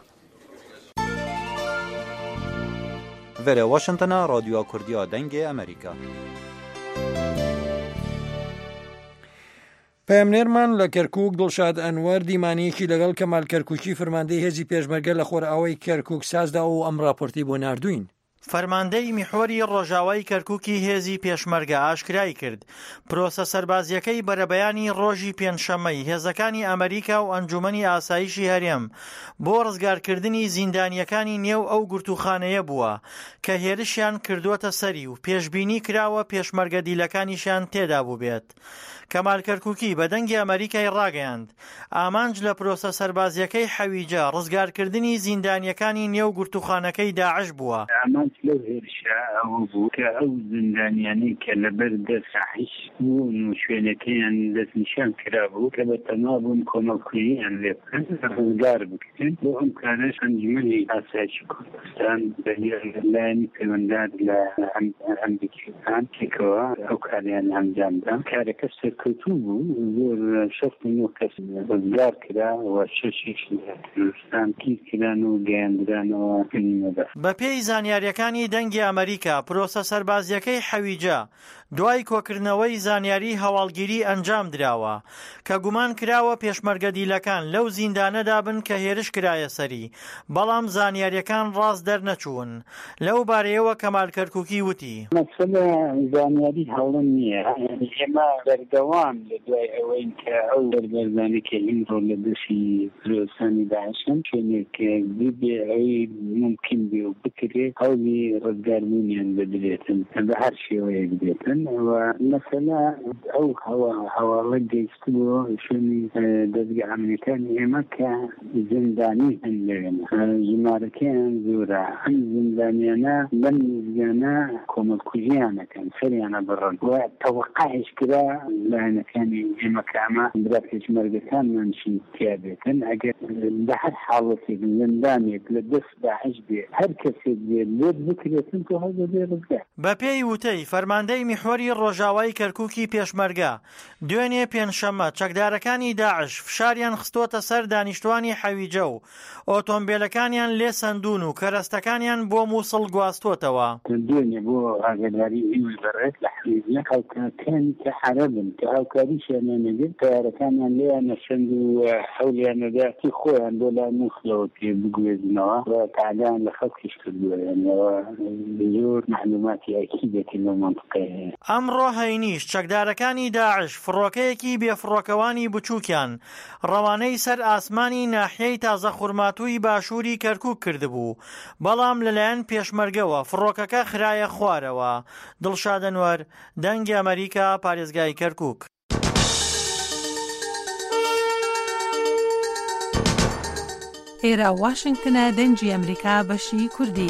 ڤێرە واشنتنە ڕادیۆ کوردیە دەنگی ئەمریکا. پەیامنێرمان لە کەرکووک دڵشاد ئەنوەر دیمانیەکی لەگەڵ کەمال کەرکووکی فەرماندەی هێزی پێشمەرگە لە خۆرئاوای کەرکووک سازدا و ئەم راپۆرتی بۆ ناردوین. فەرماندەی میحۆری ڕۆژاوای کەرکووکی هێزی پێشمەرگە ئاشکرای کرد پرۆسە سەربازیەکەی بەرەبەیانی ڕۆژی پێنجشەممەی هێزەکانی ئەمریکا و ئەنجومەنی ئاسایشی هەرێم بۆ ڕزگارکردنی زیندانیەکانی نێو ئەو گورتوخانەیە بووە کە هێرشیان کردووەتە سەری و پێشبینی کراوە پێشمەرگە دیلەکانیشیان تێدا بوو بێت. کەمال کەرکووکی بە دەنگی ئەمریکای ڕاگەیاند ئامانج لە پرۆسە سەربازیەکەی حەویجە ڕزگارکردنی زیندانیەکانی نێو گورتوخانەکەی داعش بووە. ئامانج لەو هێرشە ئەوە بوو کە ئەو زیندانیانەی کە لەبەر دەساحیش بوون و شوێنەکەیان دەستنیشان کرابوو کە بە تەنوا بوون کۆمەڵکوێیان لێ بکەن ڕزگار بکرێن بۆ ئەم کارەش ئەنجومەنی ئاسایشی کوردستان لایەنی پەیوەنددار لە ئەمریکیەکان تێکەوە ئەو کاریان ئەنجامدا کارەکە کەوتوو بوو زۆر 69 کەس ڕزگار کرا و 6 لە کوردستان گیر کران و گەیاندرانەوە فیلمەدا. بە پێی زانیاریەکانی دەنگی ئەمریکا پرۆسە سەربازیەکەی حەویجە دوای کۆکردنەوەی زانیاری هەواڵگیری ئەنجام دراوە کە گومان کراوە پێشمەرگە دیلەکان لەو زیندانەدا بن کە هێرش کرایە سەری بەڵام زانیاریەکان ڕاست دەرنەچوون. لەو بارەیەوە کەمال کەرکووکی وتی مەسەلە زانیاری هەڵم نییە ئێمە بەردەوام لە دوای ئەوەی کە ئەو دەربەرزانێکە ئیمڕۆ لە دەشی فرۆسانی داعشن شوێنێکە بێ ئەوەی ممکن بێ و بکرێ هەوڵی ڕزگاربوونیان بدرێتن بە هەر شێوەیەک بێتن و مەسەلە ئەو هەواڵە گەیشتبووە شوێنی دەستگای ئەمریکانی ئێمە کە زیندانی هەن لەوێن ژمارەکەیان زۆرە ئەم زیندانیانە بەم نزگانە کۆمەڵکوژیانەکەن سەریانە بڕن و تەوەقعش کرا لایەنەکانی ئێمە کە ئەمە برا پێشمەرگەکانمانشی تیا بێتن ئەگەر بە هەر حاڵەتێک زیندانێک لە دەست داعش بێ هەر کەسێک بێت لێت بکرێتن تۆ هەڵ بێ ڕزگار. بە پێی وتەی فەرماندەی میحۆری ڕۆژاوای کەرکووکی پێشمەرگە دوێنێ پێنجشەممە چەکدارەکانی داعش فشاریان خستۆتە سەر دانیشتوانی حەویجە و ئۆتۆمبیلەکانیان لێ سندون و کەرەستەکانیان بۆ مووسڵ گواستوتەوە. دوێنێ بۆ ئاگاداری ئیوی بەڕێت لە حەویجە هاوکارەکانی کە حەرەبن کە هاوکاریشیانیان نەبێت تەیارەکانیان لێیان نەشەند و حەولیانەدا تی خۆیان بۆ لای مووسڵەوە پێ بگوێزنەوە و تاعدایان لە خەڵکیش کردووەیانەوە زۆر معلوماتی ئەکیدێتی لەو منطقەیە. ئەمڕۆ هەینیش چەکدارەکانی داعش فڕۆکەیەکی بێفڕۆکەوانی بچووکیان ڕەوانەی سەر ئاسمانی ناحیەی تازە خوورماتووی باشووری کەرکووک کردبوو بەڵام لەلایەن پێشمەرگەوە فڕۆکەکە خرایە خوارەوە. دڵشاد ئەنوەر دەنگی ئەمریکا پارێزگای کەرکووک. ئێرە واشنگتنە دەنگی ئەمریکا بەشی کوردی.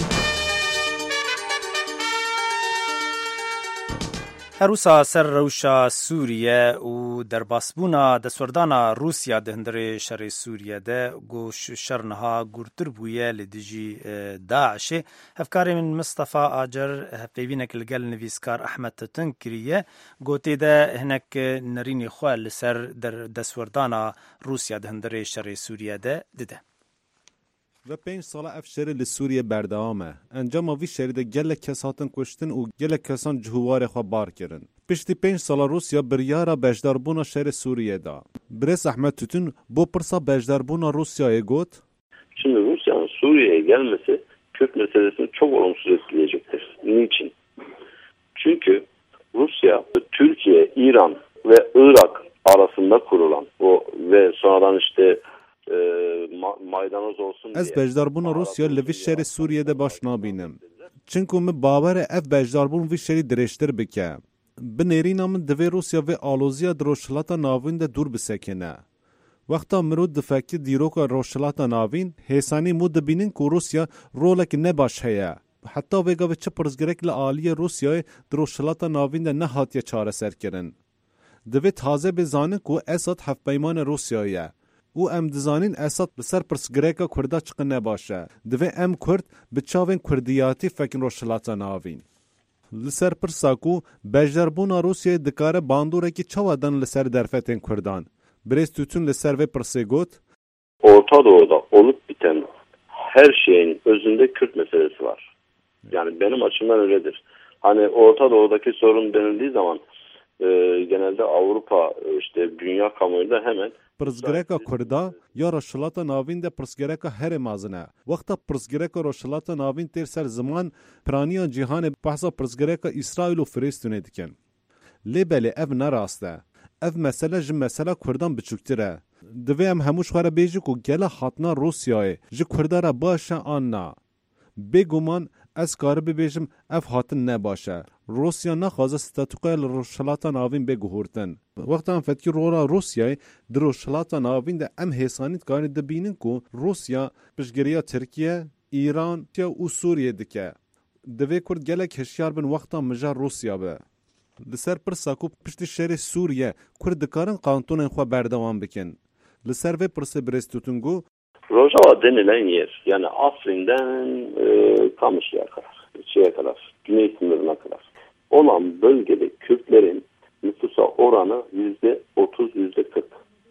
هەروسا سەر ڕەوشە سووریە و دەرباسبوونا دەسوەردانا رووسیا دەهندرێ شەڕی سووریەدە گۆش شەرنەها گورتر بوویە لە دژی داعشێ. هەفکارێ من مستەفا ئاجەر هەفپەیوینێک لەگەل نویسکار ئەحمەد تەتەنگ کریە گۆتێدە هەنێک نەرینی خوا لەسەر دەسوەردانا رووسیا دەهندرێ شەڕی سووریەدە ددە. و 5 ساڵە ئەف شەرە لە سووریە بەردەوامە. ئەنجاما وی شەرەدا gelek kes hatin kuştin û gelek kesan cihûwarê xwe bar kirin. Piştî 5 sala Rusya biryara bejdarbûna şerê Sûriyê da. Birêz Ahmet Tütün bu pirsa bejdarbûna Rusya'ya got? Şimdi Rusya'nın Suriye'ye gelmesi Kürt meselesini çok olumsuz etkileyecektir. Niçin? Çünkü Rusya, Türkiye, İran ve Irak arasında kurulan o ve sonradan işte maydanoz olsun diye. Ez bejdarbûna Rusya li vî şerê Sûriye'de baş nabînim. چونکو من باور اف بجداربون وی شری درشتر بکه. بنێرîna min divê Rûsya vê aloziya di rojhilata navîn de dûr bisekine. Wexta mirov difekir dîroka rojhilata navîn, hêsanî mû dibînin ku Rûsya rolekî nebaş heye. Heta vêga ve çi pirsgirek li aliyê Rûsyayê di rojhilata navîn de nehatiye çareserkirin. Divê taze bê zanin ku Esad hevpeymana Rûsyayê ye. û em dizanîn Esad bi ser pirsgireka Kurda çiqin nebaş e. Divê em Kurd bi çavên Kurdiyatî fekin rojhilata navîn. Li ser pirsa ku bejdarbûna Rûsyayê dikare bandûrekî çawa dan li ser derfetên Kurdan. Birêz tûtun li ser vê pirsê got. Orta Doğu'da olup biten her şeyin özünde Kürt meselesi var. Yani benim açımdan öyledir. Hani Orta Doğu'daki sorun denildiği zaman genelde Avrupa işte dünya kamuoyunda hemen pirsgireka Kurda ya rojhilata navîn de pirsgireka herê mezin e. Wexta pirsgireka rojhilata navîn têr ser ziman piraniya cîhanê behsa pirsgireka İsraîl û Firîstûnê dikin. Lê belê ev nerast e. Ev mesele ji mesela Kurdan biçûktir e. Divê em hemû xwe re bêjin ku gela hatina Rûsyayê ji Kurda re baş e an na. Bêguman ez karî bibêjim ev hatin ne baş e. Rûsya naxwaze statûkaya li rojhilata navîn bê guhurtin. Wexta em fedkî rola Rûsyayê di rojhilata navîn de em hêsanî dikarî dibînin ku Rûsya piştgiriya Tirkiye, İran û Sûriye dike. Divê Kurd gelek hişyar bin wexta mija Rûsya be. Li ser pirsa ku piştî şerê Sûriye Kurd dikarin kantonên xwe berdewam bikin. Li ser vê pirsê birêztûtin got Rojava denilen yer yani Afrin'den Kamışlı'ya kadar, güney sınırına kadar olan bölgede Kürtlerin nüfusa oranı %30-%40.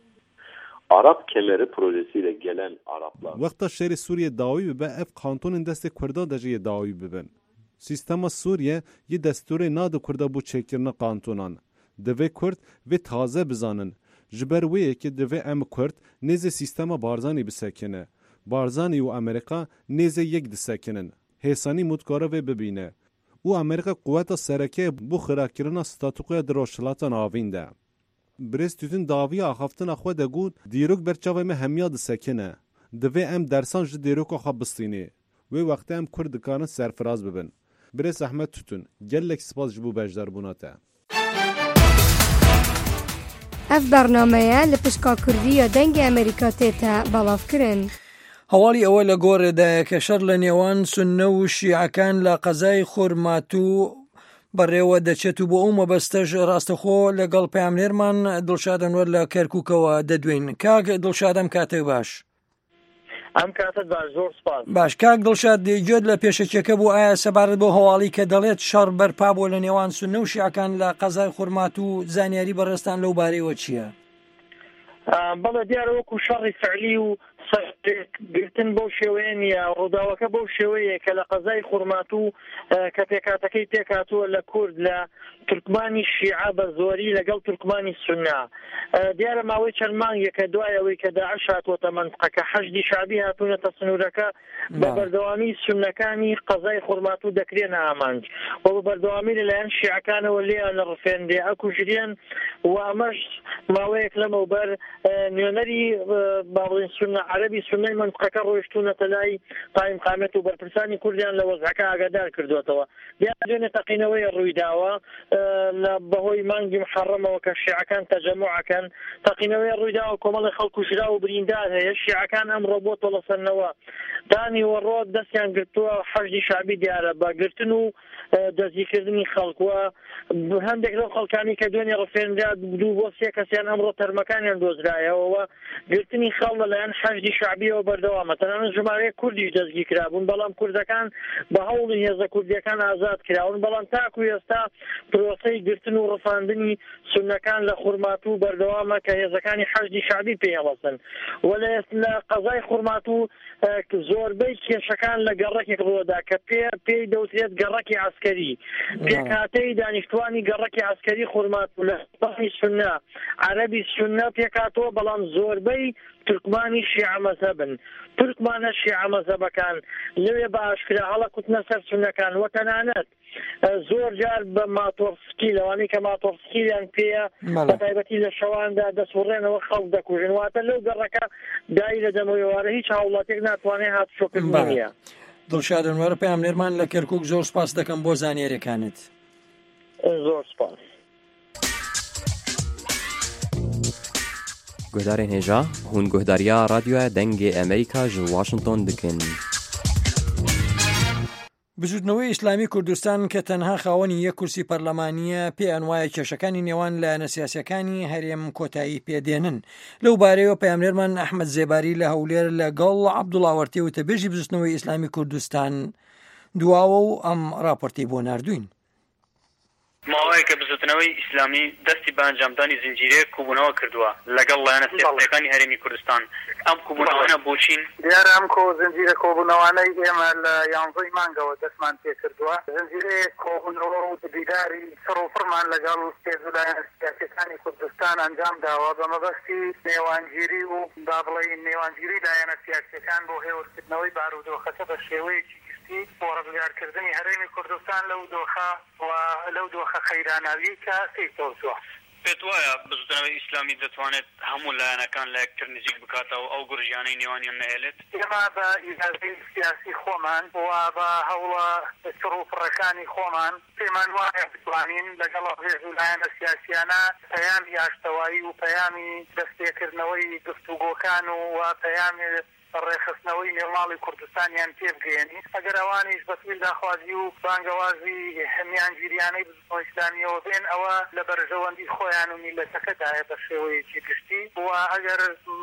Arap Kemeri projesiyle gelen Araplar. Wexta şerê Sûriye dawî bibe ev kantonên destê Kurda de jî yê dawî bibin. Sîstema Sûriye yê destûrê nade Kurda bû çêkirina kantonan. Divê Kurd vê taze bizanin. Ji ber wê yekê divê em Kurd nêzê sîstema Barzanî bisekine. Barzanî û Amerîka nêzê yek disekinin. Hêsanî mûdkare vê bibîne. û Amerîka quweta serekê bû xirakirina statûkaya di rojhilata navîn de. Birêz tûtin daviya axaftina xwe de got dîrok berçavê me hemiya disekine. Divê em dersan ji dêroka xwe bistînê. Wê wextê em Kurd dikarin serfiraz bibin. Birêz Ehmed Tûtun, gelek spas ji bo bejdarbûna te. Ev bernameya li pişka Kurdiya dengê Amerîka tê te belavkirin. هەواڵی ئەوە لە گۆڕێدایە کە شەڕ لە نێوان سوننە و شیعەکان لە قەزای خورماتوو بەڕێوە دەچێت و بۆ ئەو مەبەستەش ڕاستەخۆ لەگەڵ پەیامنێرمان دڵشادەنوەر لە کەرکووکەوە دەدوێن. کاک دڵشادەم کاتێک باش. ئەم کاتت باش زۆر سپاس. باش کاک دڵشاد گوێت لە پێشەکێکە بوو ئایا سەبارەت بۆ هەواڵی کە دەڵێت شەڕ بەرپا بۆ لە نێوان سوننە و شیعەکان لە قەزای خورماتوو زانیاری بەڕێستان لەو بارەیەوە چییە؟ بەڵێ دیارە وەکو شەڕی فعلی و گرتن بەو شێوەیە نیە ڕووداوەکە بەو شێوەیە کە لە قەزای خورماتوو کە پێکاتەکەی پێکاتووە لە کورد لە تورکمانی شیعە بە زۆری لەگەڵ تورکمانی سوننا دیارە ماوەی چەند مانگێکە دوایەوەی کە داعش هاتووەتە مەنطقەکە حەشدی شعبی هاتوونەتە سنوورەکە بە بەردەوامی سوننەکانی قەزای خورماتوو دەکرێنە ئامانج و بە بەردەوامی لەلایەن شیعەکانەوە لێیان لە ڕفێندێ ئەکوژرێن و ئەمەش ماوەیەک لەمەوبەر نوێنەری باڵین سونە عەرەبی سونەی منطقەکە ڕۆیشتوونەتە لای قایم قامەت و بەرپرسانی کوردیان لە وەزعەکە ئاگادار کردوێتەوە. دیارە دوێنێ تەقینەوەی ڕوویداوە لە بەهۆی مانگی محەڕەمەوە کە شیعەکان تەجەموعەکەن تەقینەوەی ڕوویداوە کۆمەڵی خەڵکو ژرا و بریندار هەیە شیعەکان ئەمڕۆ بۆتە لەسەرنەوە دانی وەڕۆ دەستیان گرتووە حەشدی شعبی دیارە بە گرتن و دەستگیرکردنی خەڵکووە هەندێک لەو خەڵکانی کە دوێنێ ڕفێنرا دوو بۆ سێ کەسیان ئەمڕۆ تەرمەکانیان دۆزرایەوە گرتنی خەڵ لەلایەن حەشدی شعبیەوە بەردەوامە تەنانەت ژمارەیەک کوردیش دەستگیر کرابوون بەڵام کوردەکان بە هەوڵی هێزە کوردیەکان ئازاد کراون بەڵام تاکو ئێستا پرۆسەی گرتن و ڕفاندنی سوننەکان لە خورماتوو بەردەوامە کە هێزەکانی حەشدی شعبی پێهەڵەسن و لە قەزای خورماتوو زۆربەی کێشەکان لە گەڕەکێک ڕۆدا کە پێی دەوترێت گەڕەکی عسکەری پێکاتەی دانیشتوانی گەڕەکی عسکەری خورماتوو لە بەخی سونە عەرەبی سونە پێکاتەوە بەڵام زۆربەی تورکمانی شیعە مەزهەبن تورکمانە شیعە مەزهەبەکان لەوێ بە ئاشکرا هەڵەکوتنە سەر سوننەکان و تەنانەت زۆر جار بە ماتۆفسکی لەوانەی کە ماتۆفسکییان پێیە بە تایبەتی لە شەواندا دەسوڕێنەوە خەڵک دەکوژن واتە لەو گەڕەکە دای لە دەمەوەوارە هیچ هاوڵاتێک ناتوانێت هاتوچۆکردنیە دڵشاد ئەنوەر پەیامنێرمان لە کەرکووک زۆر سپاس دەکەم بۆ زانیاریەکانت. زۆر سپاس. گۆدارên hêja hûn guhdariya radyoya dengê Amerîka ji Washington dikin. بژوردنەوەی ئیسلامی کوردستان کە تەنها خاوەنی یەک کورسی پەرلەمانیە پێیان وایە کێشەکانی نێوان لایەنە سیاسیەکانی هەرێم کۆتایی پێدێنن. لەو بارەیەوە پەیامنێرمان ئەحمەد زێباری لە هەولێر لەگەڵ عەبدوڵڵا وەرتێ وتەبێژی بژوردنەوەی ئیسلامی کوردستان دواوە و ئەم راپۆرتەی بۆ ناردوین. ماوەیە کە بزوتنەوەی ئیسلامی دەستی بە ئەنجامدانی زنجیرەیە کوبوونەوە کردووە لەگەڵ لایەنە سیاسیەکانی هەرێمی کوردستان. ئەم کوبوونەوانە بۆچین؟ دیارە ئەم زنجیرە کۆبوونەوانەی ئێمە لە 11 مانگەوە دەستمان پێ کردووە. زنجیرەیە کۆبوونەوە و بیداری سەرۆفڕمان لەگەڵ پێشوو لایەنە سیاسیەکانی کوردستان ئەنجام داوە بە مەبەستی نێوانگیری و با بڵێین نێوانگیری لایەنە سیاسیەکان بۆ هێورکردنەوەی بارودۆخەکە بە شێوەیەکی بۆ ڕزگارکردنی هەرێمی کوردستان لەو دۆخە خەیراناوی کە تێکتۆزووە. پێت وایە بزوتنەوەی ئیسلامی دەتوانێت هەموو لایەنەکان لە یەکتر نزیک بکاتەوە ئەو گورژیانەی نێوانیان نەهێڵێت؟ ئێمە بە ئیجازەی سیاسی خۆمان و بە هەوڵە سروپڕەکانی خۆمان پێمان وایە بتوانین لەگەڵ هێزوو لایەنە سیاسیانە پەیامی ئاشتەوایی و پەیامی دەستپێکردنەوەی گفتوگۆکان و پەیامی ڕێخستنەوەی نێوماڵی کوردستانیان پێبگەێنی ئەگەر ئەوانیش بەسویل داخوازی و بانگەوازی هەمیانگیریانەی بزنەوەی ئیسلامیەوە بێن ئەوە لە بەرژەوەندی خۆیان و میلەتەکەدایە بە شێوەیەکی گشتی و ئەگەر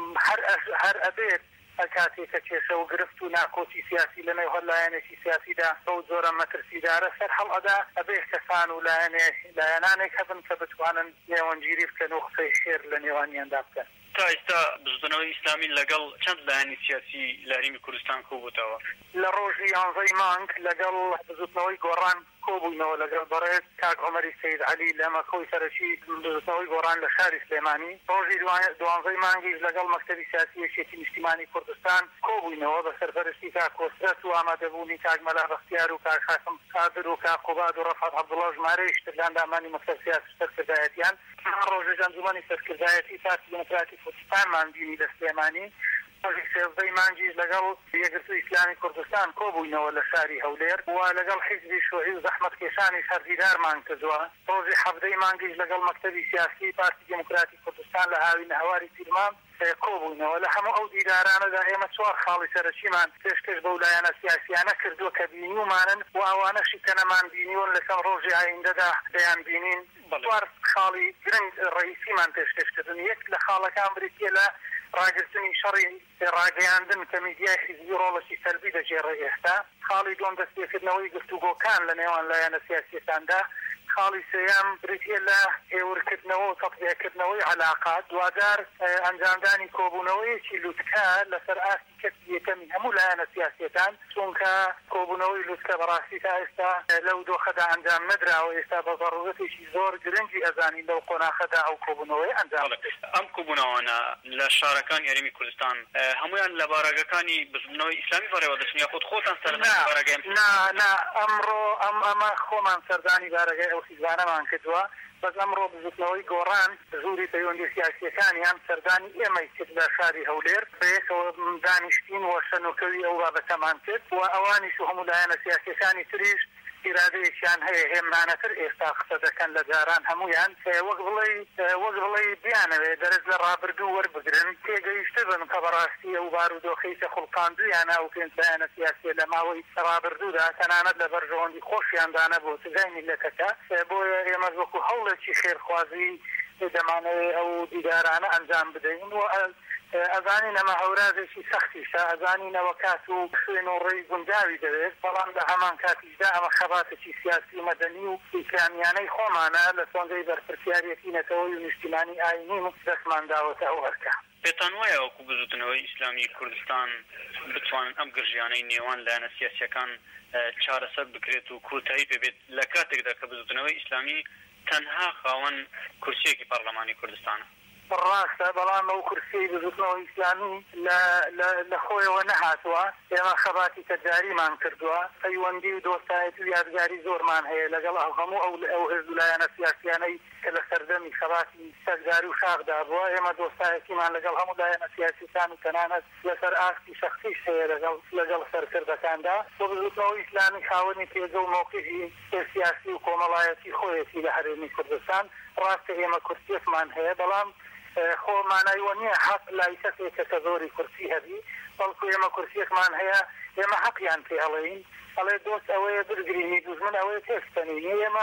هەر ئەبێت کاتێکە کێشە و گرفت و ناکۆچی سیاسی لە نێو هەر لایەنێکی سیاسیدا بەو جۆرە مەترسیدارە سەر هەڵئەدا ئەبێ کەسان و لایەنانێک هەبن کە بتوانن نێوەنگیری بکەن و قسەی خێر لە نێوانیاندا بکەن. تا ئێستا بزوتنەوەی ئیسلامی لەگەڵ چەند لایەنی سیاسی لە هەرێمی کوردستان کۆبووتەوە؟ لە ڕۆژی 11 مانگ لەگەڵ بزوتنەوەی گۆڕان کۆبووینەوە لەگەڵ بەڕێز کاک عومەری سەید عەلی لە مەکۆی سەرەکی بزوتنەوەی گۆڕان لە شاری سلێمانی. ڕۆژی 12 مانگیش لەگەڵ مەکتەبی سیاسی یەکێتی نیشتیمانی کوردستان کۆبووینەوە بە سەرپەرشتی کاک کۆسرەت و ئامادەبوونی کاک مەلا بەختیار و کاک حاکم قادر و کاک قوباد و ڕەفعەت عەبدوڵڵا ژمارەی شترداندامانی مەکتەب سیاسی سەرکردایەتیان. ڕۆژێژ ئەنجومەنی سەرکردایەتی پارتی دموکراتی کوردستانمان بینی لە سلێمانی. ڕۆژی 13 مانگیش لەگەڵ یەکگرتووی ئیسلامی کوردستان کۆبووینەوە لە شاری هەولێر و لەگەڵ حیزبی شوعی و زەحمەتکێشانی هەردیدارمان کردووە. ڕۆژی 17 مانگیش لەگەڵ مەکتەبی سیاسی پارتی دموکراتی کوردستان لە هاوینە هەواری پیرمان کۆبووینەوە. لە هەموو ئەو دیدارانەدا ئێمە 4 خاڵی سەرەکیمان پێشکەش بەو لایەنە سیاسیانە کردووە کە بینیومانن و ئەوانەشی کە نەمان بینیوە لەسەر ڕۆژی ئایندەدا دەیان بینین. 4 خاڵی گرنگ ڕئیسیمان پێشکەشکردن. یەک لە خاڵەکان بریتیە لە ڕاگررتنی شەڕی ڕاگەیاندن کە میدیای حیزبی ڕۆڵەشی سەربی دەجێڕێ ئێستا. خاڵی دووەم دەستپێکردنەوەی گفتوگۆکان لە نێوان لایەنە سیاسیەکاندا. خاڵی سێیەم بریتیە لە هێورکردنەوە و تەطبیقکردنەوەی عەلاقات. دوادار ئەنجامدانی کۆبوونەوەیەکی لوتکە لەسەر ئاستی کەسی یەکەمی هەموو لایەنە سیاسیەکان چونکە کۆبوونەوەی لوتکە بەڕاستی تا ئێستا لەو دۆخەدا ئەنجام نەدراوە. ئێستا بە ضرورەتێکی زۆر گرنگی ئەزانین لەو قۆناغەدا ئەو کۆبوونەوەی ئەنجام. ئەم کۆبوونەوانە لە شارەکانی هەرێمی کوردستان هەمویان لە بارەگەکانی بزوتنەوەی ئیسلامی بەڕێوە دەچن یاخود خۆتان سەردانی بارەگەی؟ نا ئەمڕۆ ئەمە خۆمان سەردانی بارەگەی ئەو سیزانەمان کردووە. بەس ئەمڕۆ بزوتنەوەی گۆڕان زوری پەیوەندی سیاسیەکانیان سەردانی ئێمەی کرد لە شاری هەولێر بەیەکەوە دانیشتین و شەنۆکەوی ئەو بابەتەمان کرد و ئەوانیش و هەموو لایەنە سیاسیەکانی تریش ئیرادەیەکیان هەیە هێمنانەتر ئێستا قسە دەکەن لە جاران هەمویان وەک بڵێ بیانەوێ دەرز لە ڕابردوو وەربگرن تێگەیشتە بن کە بەڕاستی ئەو بارودۆخەی کە خوڵقاندویانە و پێنج لایەنە سیاسیە لە ماوەی ڕابردوودا تەنانەت لە بەرژەوەندی خۆشیاندانە بۆ سزای میلەتەکە. بۆیە ئێمە وەکو هەوڵێکی خێرخوازی دەمانەوێت ئەو دیدارانە ئەنجام بدەین و ئەزانین ئەمە هەورازێکی سەختیشە. ئەزانینەوە کات و خوێن و ڕێی گونداوی دەوێت بەڵام لە هەمان کاتیشدا ئەمە خەباتێکی سیاسی و مەدەنی و ئیسلامیانەی خۆمانە لە سۆندەی بەرپرسیارەتی نەتەوەی و نیشتیمانی ئاینی و دەستمان داوەتە ئەو هەرکە. پێتان وایە وەکو بزوتنەوەی ئیسلامی کوردستان بتوانن ئەم گرژیانەی نێوان لایەنە سیاسیەکان چارەسەر بکرێت و کورتایی پێبێت لە کاتێکدا کە بزوتنەوەی ئیسلامی تەنها خاوەن کورسیەکی پەرلەمانی کوردستانە؟ ڕاستە بەڵام ئەو کورسی بزوتنەوە ئیسلامی لە خۆیەوە نەهاتووە ئێمە خەباتی تەجاریمان کردووە پەیوەندی و دۆستایەت و یادگاری زۆرمان هەیە لەگەڵ هەموو ئەو حزب لایەنە سیاسیانەی کە لە سەردەمی خەباتی سەرداری و شاخدا بووە ئێمە دۆستایەتیمان لەگەڵ هەموو لایەنە سیاسیەکان و تەنانەت لەسەر ئاستی شەخصیش هەیە لەگەڵ سەرکردەکاندا بۆ بزوتنەوە ئیسلامی خاوەنی پێگە و موقفی سیاسی و کۆمەڵایەتی خۆیەتی لە هەرێمی کوردستان ڕاستە ئێمە کورسیەکمان هەیە بەڵام خۆ مانایوە نییە حەق لای کەسێکە کە زۆری کورسی هەبی بەڵکو ئێمە کورسیەکمان هەیە ئێمە حەقیان پێ هەڵەین ئەڵێ دۆست ئەوەیە برگرینی دوژمن ئەوەیە تێستەنینی ئێمە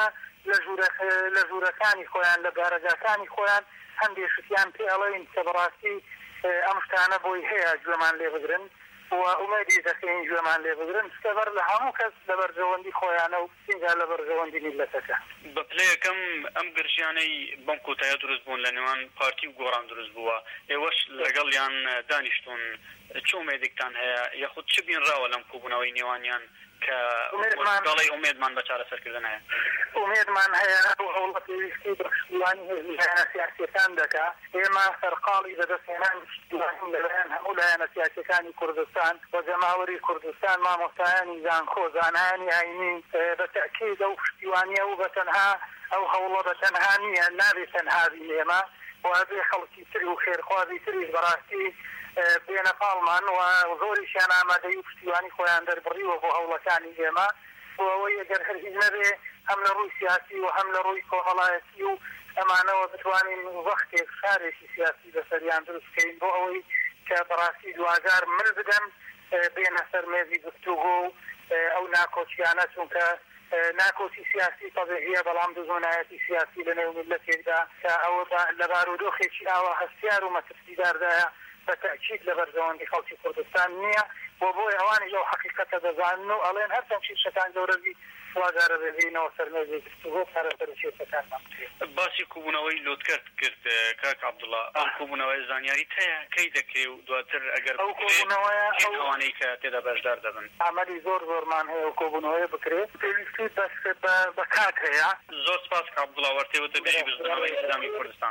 لە ژوورەکانی خۆیان لە گارەگاکانی خۆیان هەندێک شتیان پێ هەڵەین کە بەڕاستی ئەم شتانە بۆی هەیە گوێمان لێ بگرن و ئومێدی دەکەین گوێمان لێ بگرن سەبەر لە هەموو کەس لە بەرژەوەندی خۆیانە و اینجا لە بەرژەوەندی میلەتەکە بە پلەیەکەم ئەم گرژیانەی بەم کۆتایە دروست بوون لە نێوان پارتی و گۆڕان دروست بووە ئێوەش لەگەڵیان دانیشتون چ ئومێدێکتان هەیە یاخود چ بینراوە لەم کۆبوونەوەی نێوانیان کە دەڵی ئومێدمان بە چارەسەرکردن هەیە ئومێدمان هەیە بۆ هەوڵە پێویستی بەخشتیوانی هێزیانە سیاسیەکان دەکا ئێمە سەرقاڵی بەدەستهێنان پشتیوانی لەلایەن هەموو لایەنە سیاسیەکانی کوردستان و جەماوەری کوردستان مامۆستایانی زانکۆ زانایانی ئاینی بە تەکید ئەو پشتیوانیە و بەتەنها ئەو هەوڵە بەتەنها نییە نابێت تەنها بین ئێمە وابێ خەڵکی تری و خێرخوازی تریش بەڕاستی بێنە پاڵمان و زۆریشیان ئامادەی و پشتیوانی خۆیان دەربڕیوە بۆ هەوڵەکانی ئێمە بۆ ئەوەی ئەگەر هەرگیز نەبێ هەم لە ڕووی سیاسی و هەم لە ڕووی کۆمەڵایەتی و ئەمانەوە بتوانین وەختێک شارێکی سیاسی بەسەریان دروست بکەین بۆ ئەوەی کە بەڕاستی دوواگار مل بدەن بێنە سەر مێزی گفتوگۆ و ئەو ناکۆچیانە چونکە ناکۆچی سیاسی تەبیعیە بەڵام دژمنایەتی سیاسی لە نێو میلەتێکدا کە ئەوە لە بارودۆخێکی ئاوا هەستیار و مەترسیداردایە بەتەکید لە بەرژەوەندی خەڵکی کوردستان نییە بۆ بۆی ئەوانش ئەو حەقیقەتە دەزانن و ئەڵێن هەرچەند شیرشەکان گەورەبی واگارە ببینەوە سەرمێزی گفتوگۆ چارەسەر کێسەکانمان باسی کوبوونەوەی لۆتکەرت کرد کاک عەبدوڵڵا ئەم کوبوونەوەی زانیاری هەیە کەی دەکرێ و دواتر ئەگەر ئەو کۆبوونەوەیە ئەوانەی کە تێدا بەشدار دەبن ئامەری زۆرمان هەیە و کۆبوونەوەی بکرێت پێویستی بە کات هەیە زۆر سپاس کاک عەبدوڵڵا وەرتێوتە بێژی بزنەوەی ئیسلامی کوردستان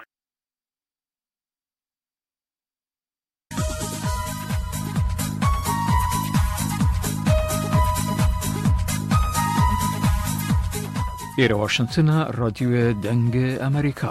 ئێرە واشنگتنە ڕادیۆ دەنگە ئەمریکا.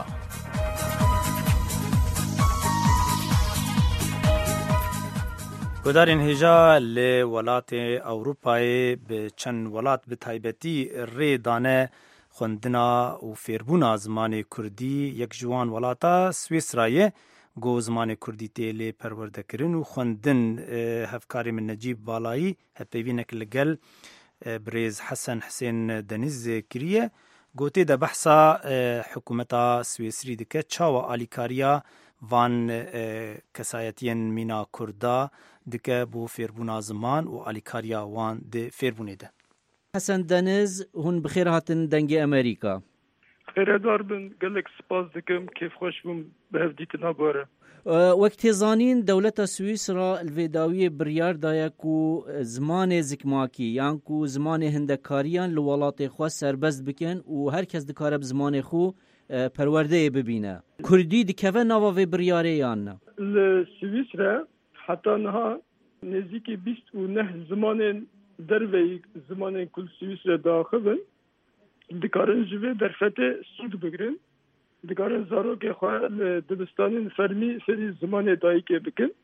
گۆدارên hêja lê welatê Ewropayê bi çend welat bi taybetî rê dane xwendina û fêrbûna zimanê Kurdî yek ji wan welata Swîsrayê got zimanê Kurdî tê lê perwerdekirin û xwendin hevkarê min Necîb Balayî hevpeyvînek li gel Birêz Hesen Hesên Deniz kiriye gotê de behsa hikûmeta Swêsrî dike çawa alîkariya van kesayetiyên mîna Kurda dike bû fêrbûna ziman û alîkariya wan di fêrbûnê de. Hesen Deniz hûn bi xêr hatin dengê Amerîka. Xêredar bin gelek spas dikim kêfxweş bûm bi hevdîtina bare. Wek têzanîn dewleta Swîsra li vê dawiyê biryar daye ku zimanê zikmakî yan ku zimanê hindekariyan li welatê xwe serbest bikin û herkes dikare bi zimanê xwe perwerdeyê bibîne. Kurdî dikeve nava vê biryarê yan ne? Li Swîsre heta niha nêzîkî 29 zimanên derveyî zimanên ku li Swîsre daxivin dikarin ji vê derfetê sûd bigirin. Dikarin zarokê xwe li dibistanên fermî serî zimanê dayîkê bikin.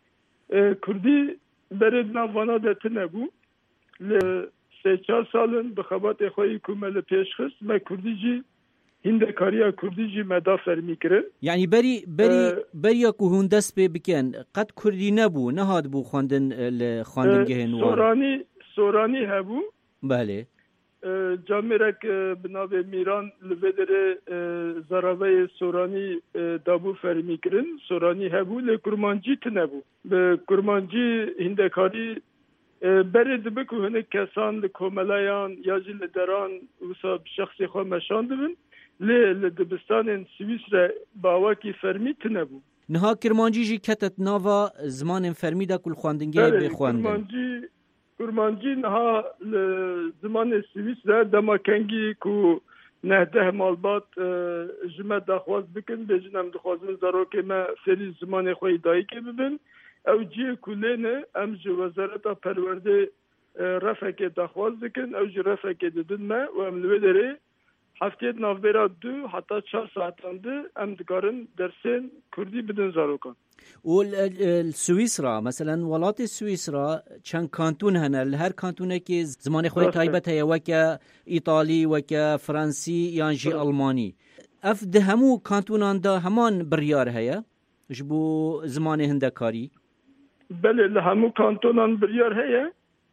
Kurdî berê navana de tune bû. Li 3-4 salin bi xebatê xwe ku me li pêş xist me Kurdî jî hîndekariya Kurdî jî me da fermî kirin. Yani beriya ku hûn dest pê bikin qet Kurdî nebû nehat bû xwendin li xwendingehên wan. Soranî hebû. Belê. Camerek bi navê Mîran li vê derê zaraveyê Soranî dabû fermî kirin. Soranî hebû lê kurmancî tune bû. Bi kurmancî hîndekarî berê dibe ku hinek kesan li komelayan ya jî li deran wisa şexsê xwe meşan dibin lê li dibistanên Swîsre bawekî fermî tune bû. Niha kirmancî jî ketet nava zimanên fermî de ku li xwendingehê bê Kurmancî niha li zimanê Swîsre dema kengî ku نهده مالبات جمع دخواست بکن بجن ام دخوازن زاروک ما فری زمان خوی دایی که ببین او جی کلینه ام جو وزارتا پرورده رفک دخواست بکن او جو رفک ددن ما و ام لوی داره هفته نوبرا 2 حتی 4 ساعتانده ام دکارن درسین کردی بدن زاروکان. و سوئیسرا مثلا ولات سوئیسرا چند کانتون هنه هر کانتونه که زمان خوی تایبت هیا وکا ایتالی وکا فرانسی یان جی آلمانی اف ده همو کانتونان دا همان بریار هیا جبو زمان هندکاری بله لهمو کانتونان بریار هیا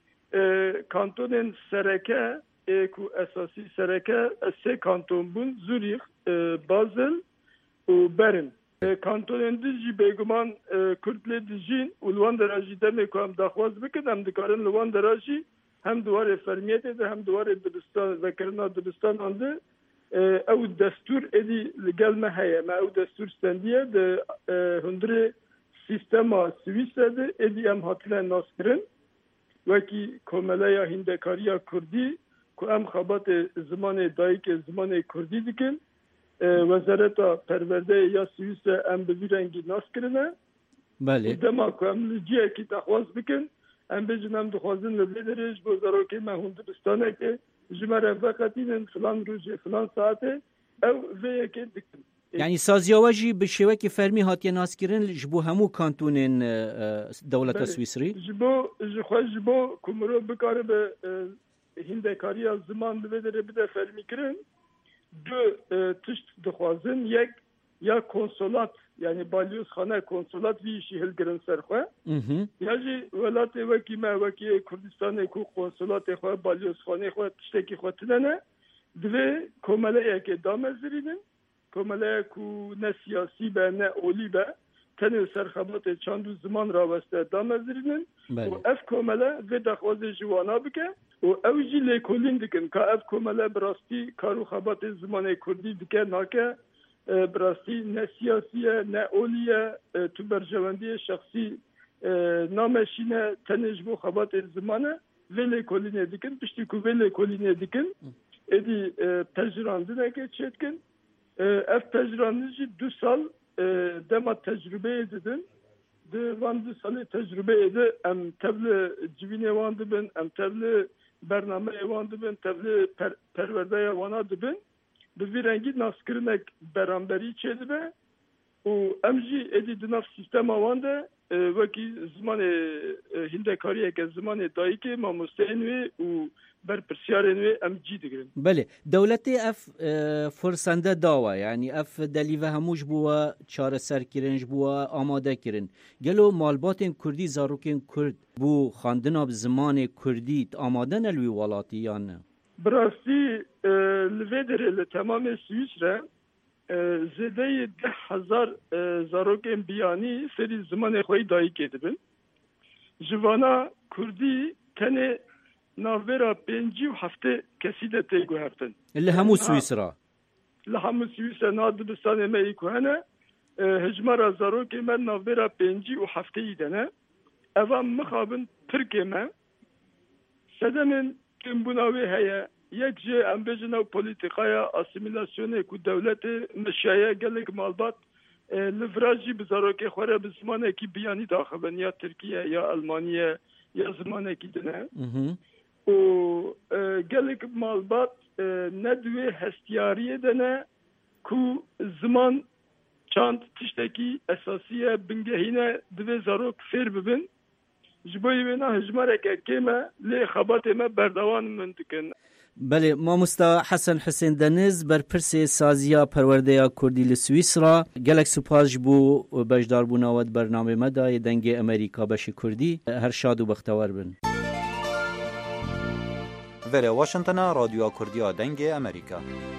کانتونن سرکه کو اساسی سرکه سه کانتون بون زوریخ بازل و برن کانتونن دیجی بگمان کردلی دیجین و لوان دراجی دمی که هم دخواست بکن هم دکارن لوان دراجی هم دوار فرمیت ده هم دوار دبستان وکرنا دبستان آنده او دستور ادی لگل مهیه ما او دستور استندیه ده هندره سیستما سویسه ده ادی هم حاطله ناس کرن وکی کمله یا هندکاری یا کردی که هم خبات زمان دایی که زمان کردی دیکن وزارت پرورده یا سوئیس ام به رنگی ناس کرنه بله دما که ام لجیه که تخواست بکن ام بجنم دخوازن لبیدرش بزارو که من هندبستانه که جمعه فقطین فلان روزه فلان ساعته او ویه که دکن یعنی سازیاواجی به شوه که فرمی هاتیه ناس کرن جبو همو کانتونین دولت سوئیسری جبو کمرو بکاره به هندکاری از زمان لبیدره بده فرمی کرن دو تشت دخوازن یک یا کنسولات یعنی بالیوز خانه کنسولات ویشی هلگرن سرخواه یا جی ولات وکی ما وکی کردستان کو کنسولات خواه بالیوز خانه خواه تشتکی خواه تننه دوی کماله که دام زرینن کماله کو نه سیاسی به نه اولی به تنه سرخبات چندو زمان راوسته دام زرینن و اف کماله و دخواز جوانا بکه و اوجی لیکولین دکن که اف کماله براستی کارو خبات زمان کردی دکه ناکه براستی نه سیاسیه نه اولیه تو برجواندی شخصی نامشینه تنش بو خبات زمانه و لیکولین دکن پشتی که و لیکولین دکن ادی تجراندنه که چید کن اف تجراندنه 2 سال دما تجربه edin de van 2 سال tecrübe ede em tevli civine van dibin em tevli bername van dibin tevli perverdeye vana dibin bi vî rengî naskirinek beramberî çêdibe û em jî êdî di nav sistema wan de wekî zimanê hindekariyeke zimanê dayîkê mamosteyên wê û berpirsiyarên wê em cî digirin. Belê dewletê ev firsende dawa yani ev delîve hemû ji bo we çareserkirin ji bo we amadekirin. Gelo malbatên Kurdî zarokên Kurd bû xandina bi zimanê Kurdî amade ne li wî welatî yan ne? Bi rastî li vê derê li temamê Swîsre zêdeyê 10,000 zarokên biyanî serî zimanê xwe dayîkê dibin. Ji vana Kurdî tenê navbera 5 kesî de tê guhertin. Li hemû Swîsra? Li hemû Swîsra na dibistanê me yî ku hene hejmara zarokê me navbera 5 de ne. Evan mixabin Tirkê me sedemên kimbûna wê heye yek ji em bêjin ew polîtîkaya asimilasyonê ku dewletê mişeye gelek malbat li virajî bi zarokê xwe re bi zimanekî biyanî daxibin ya Tirkiye ya Almaniye ya zimanekî dine. û gelek malbat ne divê hestiyariyê de ne ku ziman çand tiştekî esasiye bingehîne divê zarok fêr bibin ji bo wê na hejmareke kême lê xebatê me berdewan min dikin. Belê Mamosta Hesen Hüseyin Deniz berpirsê saziya perwerdeya Kurdî li Swîsra gelek spas ji bo bejdarbûna we di bernamê me da yê dengê Amerîka beşê Kurdî her şad û bextewar bin. Vere Washingtona Radyoya Kurdiya Dengê Amerîka.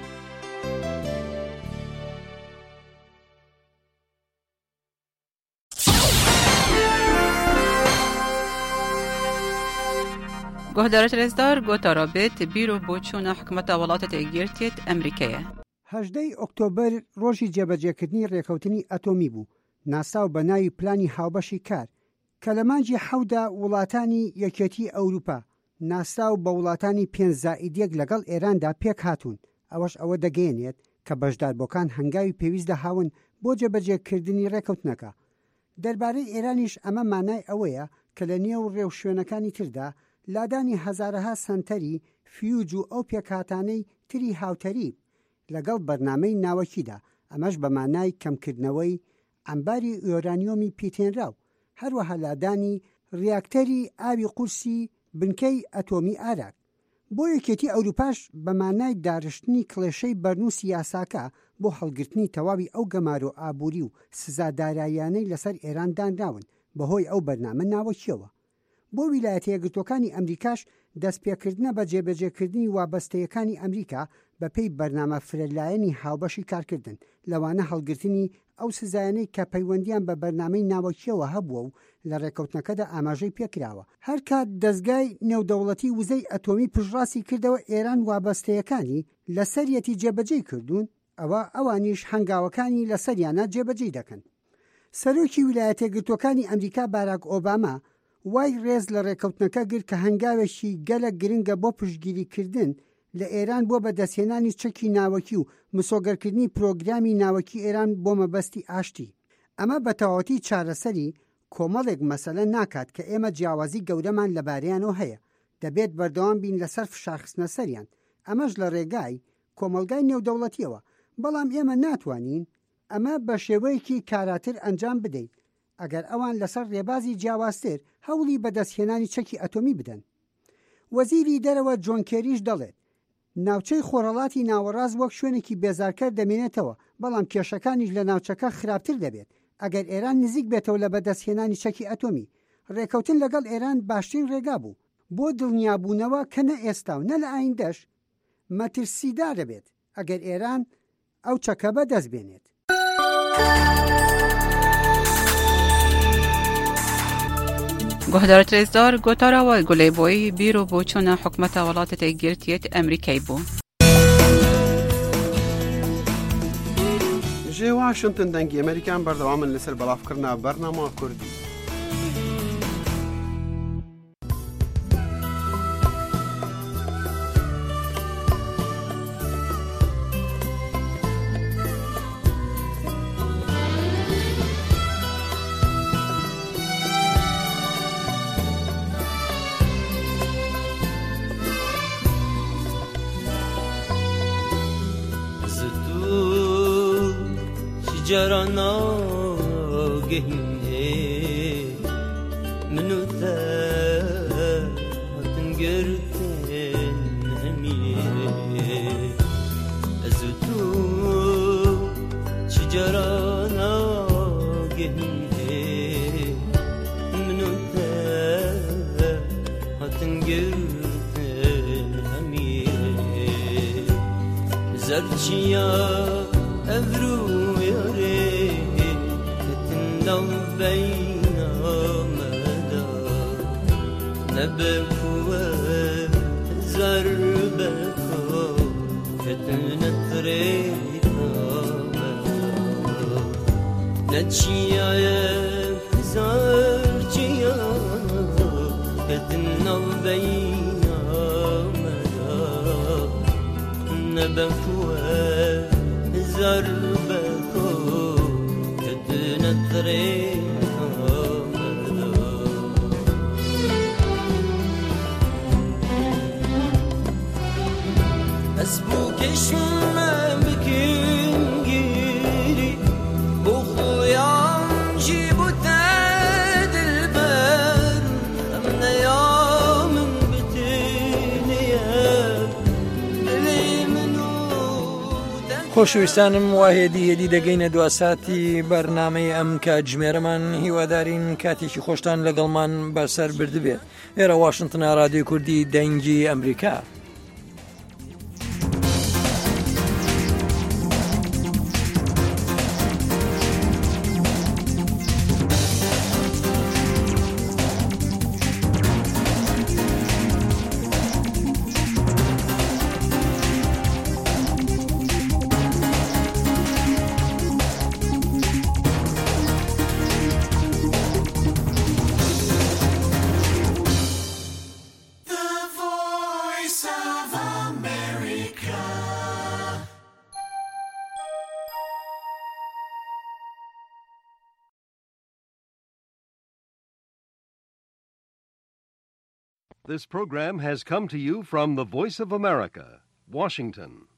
گهدارت رزدار گوتا رابط بیرو بوچونا حکومت ولاتت ایگیرتیت امریکیه. 18 ئۆکتۆبەر ڕۆژی جێبەجێکردنی ڕێکەوتنی ئەتۆمی بوو. ناسا و بەناوی پلانی هاوبەشی کار کە لە مانجی 7 وڵاتانی یەکێتی ئەوروپا ناسا و بە وڵاتانی 5 لەگەڵ ئێراندا پێک هاتوون ئەوەش ئەوە دەگەێنێت کە بەشداربووەکان هەنگاوی پێویست دەهاون بۆ جێبەجێکردنی ڕێکەوتنەکە. دەربارەی ئێرانیش ئەمە مانای ئەوەیە کە لە نێو ڕێو شوێنەکانی تردا لادانی هەزارەها سنتەری فیوج و ئەو پێکهاتانەی تری هاوتەریب لەگەڵ بەرنامەی ناوەکیدا، ئەمەش بە مانای کەمکردنەوەی ئەمباری یۆرانیۆمی پیتێنراو، هەروەها لادانی ڕیاکتەری ئاوی قورسی بنکەی ئەتۆمی ئاراک. بۆ یەکێتی ئەوروپاش بە مانای دارشتنی کڵێشەی بەرنووسی یاساکە بۆ هەڵگرتنی تەواوی ئەو گەمار و ئابووری و سزادارایانەی لەسەر ئێران دانراون بەهۆی ئەو بەرنامە ناوەکیەوە. بۆ ویلایەتە یەکگرتوەکانی ئەمریکاش دەستپێکردنە بە جێبەجێکردنی وابەستەیەکانی ئەمریکا بە پێی بەرنامە فرەلایەنی هاوبەشی کارکردن، لەوانە هەڵگرتنی ئەو سزایانەی کە پەیوەندیان بە بەرنامەی ناوەکیەوە هەبووە و لە ڕێکەوتنەکەدا ئاماژەی پێکراوە. هەر کات دەستگای نێودەوڵەتی وزەی ئەتۆمی پشڕاستی کردەوە ئێران وابەستەیەکانی لەسەریەتی جێبەجێ کردوون، ئەوانیش هەنگاوەکانی لەسەریانە جێبەجێ دەکەن. سەرۆکی ویلایەتە یەکگرتوەکانی ئەمریکا باراک ئۆباما وای ڕێز لە ڕێکەوتنەکە گرت کە هەنگاوێکی گەلە گرنگە بۆ پشتگیریکردن لە ئێران بۆ بەدەستهێنانی چەکی ناوەکی و مسۆگەرکردنی پرۆگرامی ناوەکی ئێران بۆ مەبەستی ئاشتی. ئەمە بە تەواوەتی چارەسەری کۆمەڵێک مەسەلە ناکات کە ئێمە جیاوازی گەورەمان لەبارەیانەوە هەیە، دەبێت بەردەوام بین لەسەر فشارخستنە سەریان، ئەمەش لە ڕێگای کۆمەلگای نێودەوڵەتیەوە. بەڵام ئێمە ناتوانین ئەمە بە شێوەیەکی کاراتر ئەنجام بدەین ئەگەر ئەوان لەسەر ڕێبازی جیاوازتر هەوڵی بەدەستهێنانی چەکی ئەتۆمی بدەن. وەزیری دەرەوە جۆن کێریش دەڵێت ناوچەی خۆڕەڵاتی ناوەڕاست وەک شوێنێکی بێزارکار دەمێنێتەوە، بەڵام کێشەکانیش لە ناوچەکە خراپتر دەبێت ئەگەر ئێران نزیک بێتەوە لە بەدەستهێنانی چەکی ئەتۆمی. ڕێکەوتن لەگەڵ ئێران باشترین ڕێگا بوو بۆ دڵنیابوونەوە کە نە ئێستا و نە لە ئایندەش مەترسیدار دەبێت ئەگەر ئێران ئەو چەکە بەدەست بێنێت. گۆهدارە رێزدار گۆتاراوە گولەیبۆی بیرۆ بۆ چۆنە حکومەتە وڵاتە گرتیەت ئەمریکای بوو. ژێ واشنتن دەنگی ئەمریکان بەردەوامن لەسەر بەڵافکردنا بەرنامە کوردی. جرانا گهنه منو تاتن گرتن همیه ازو تو چی جرانا گهنه منو تاتن گرتن همیه زرچیا ابرو بين مدى نبكوا زربكوا فتنة طريقا نتشيا زرجيا فتنة بين مدى نبكوا زربكوا أسبوك شما بكنجيري بخويان جيبو تاد البر أمنا يوم بتنيا للي منو خۆشەویستانم واهێدی دەگەینە دواساتی بەرنامەی ئەم کاتژمێرەمان هیوادارین کاتێکی خۆشتان لەگەڵمان بەسەر بردبێت. ئێرە واشنتنە رادیۆی کوردی دەنگی ئەمریکا. The voice of This program has come to you from the Voice of America, Washington.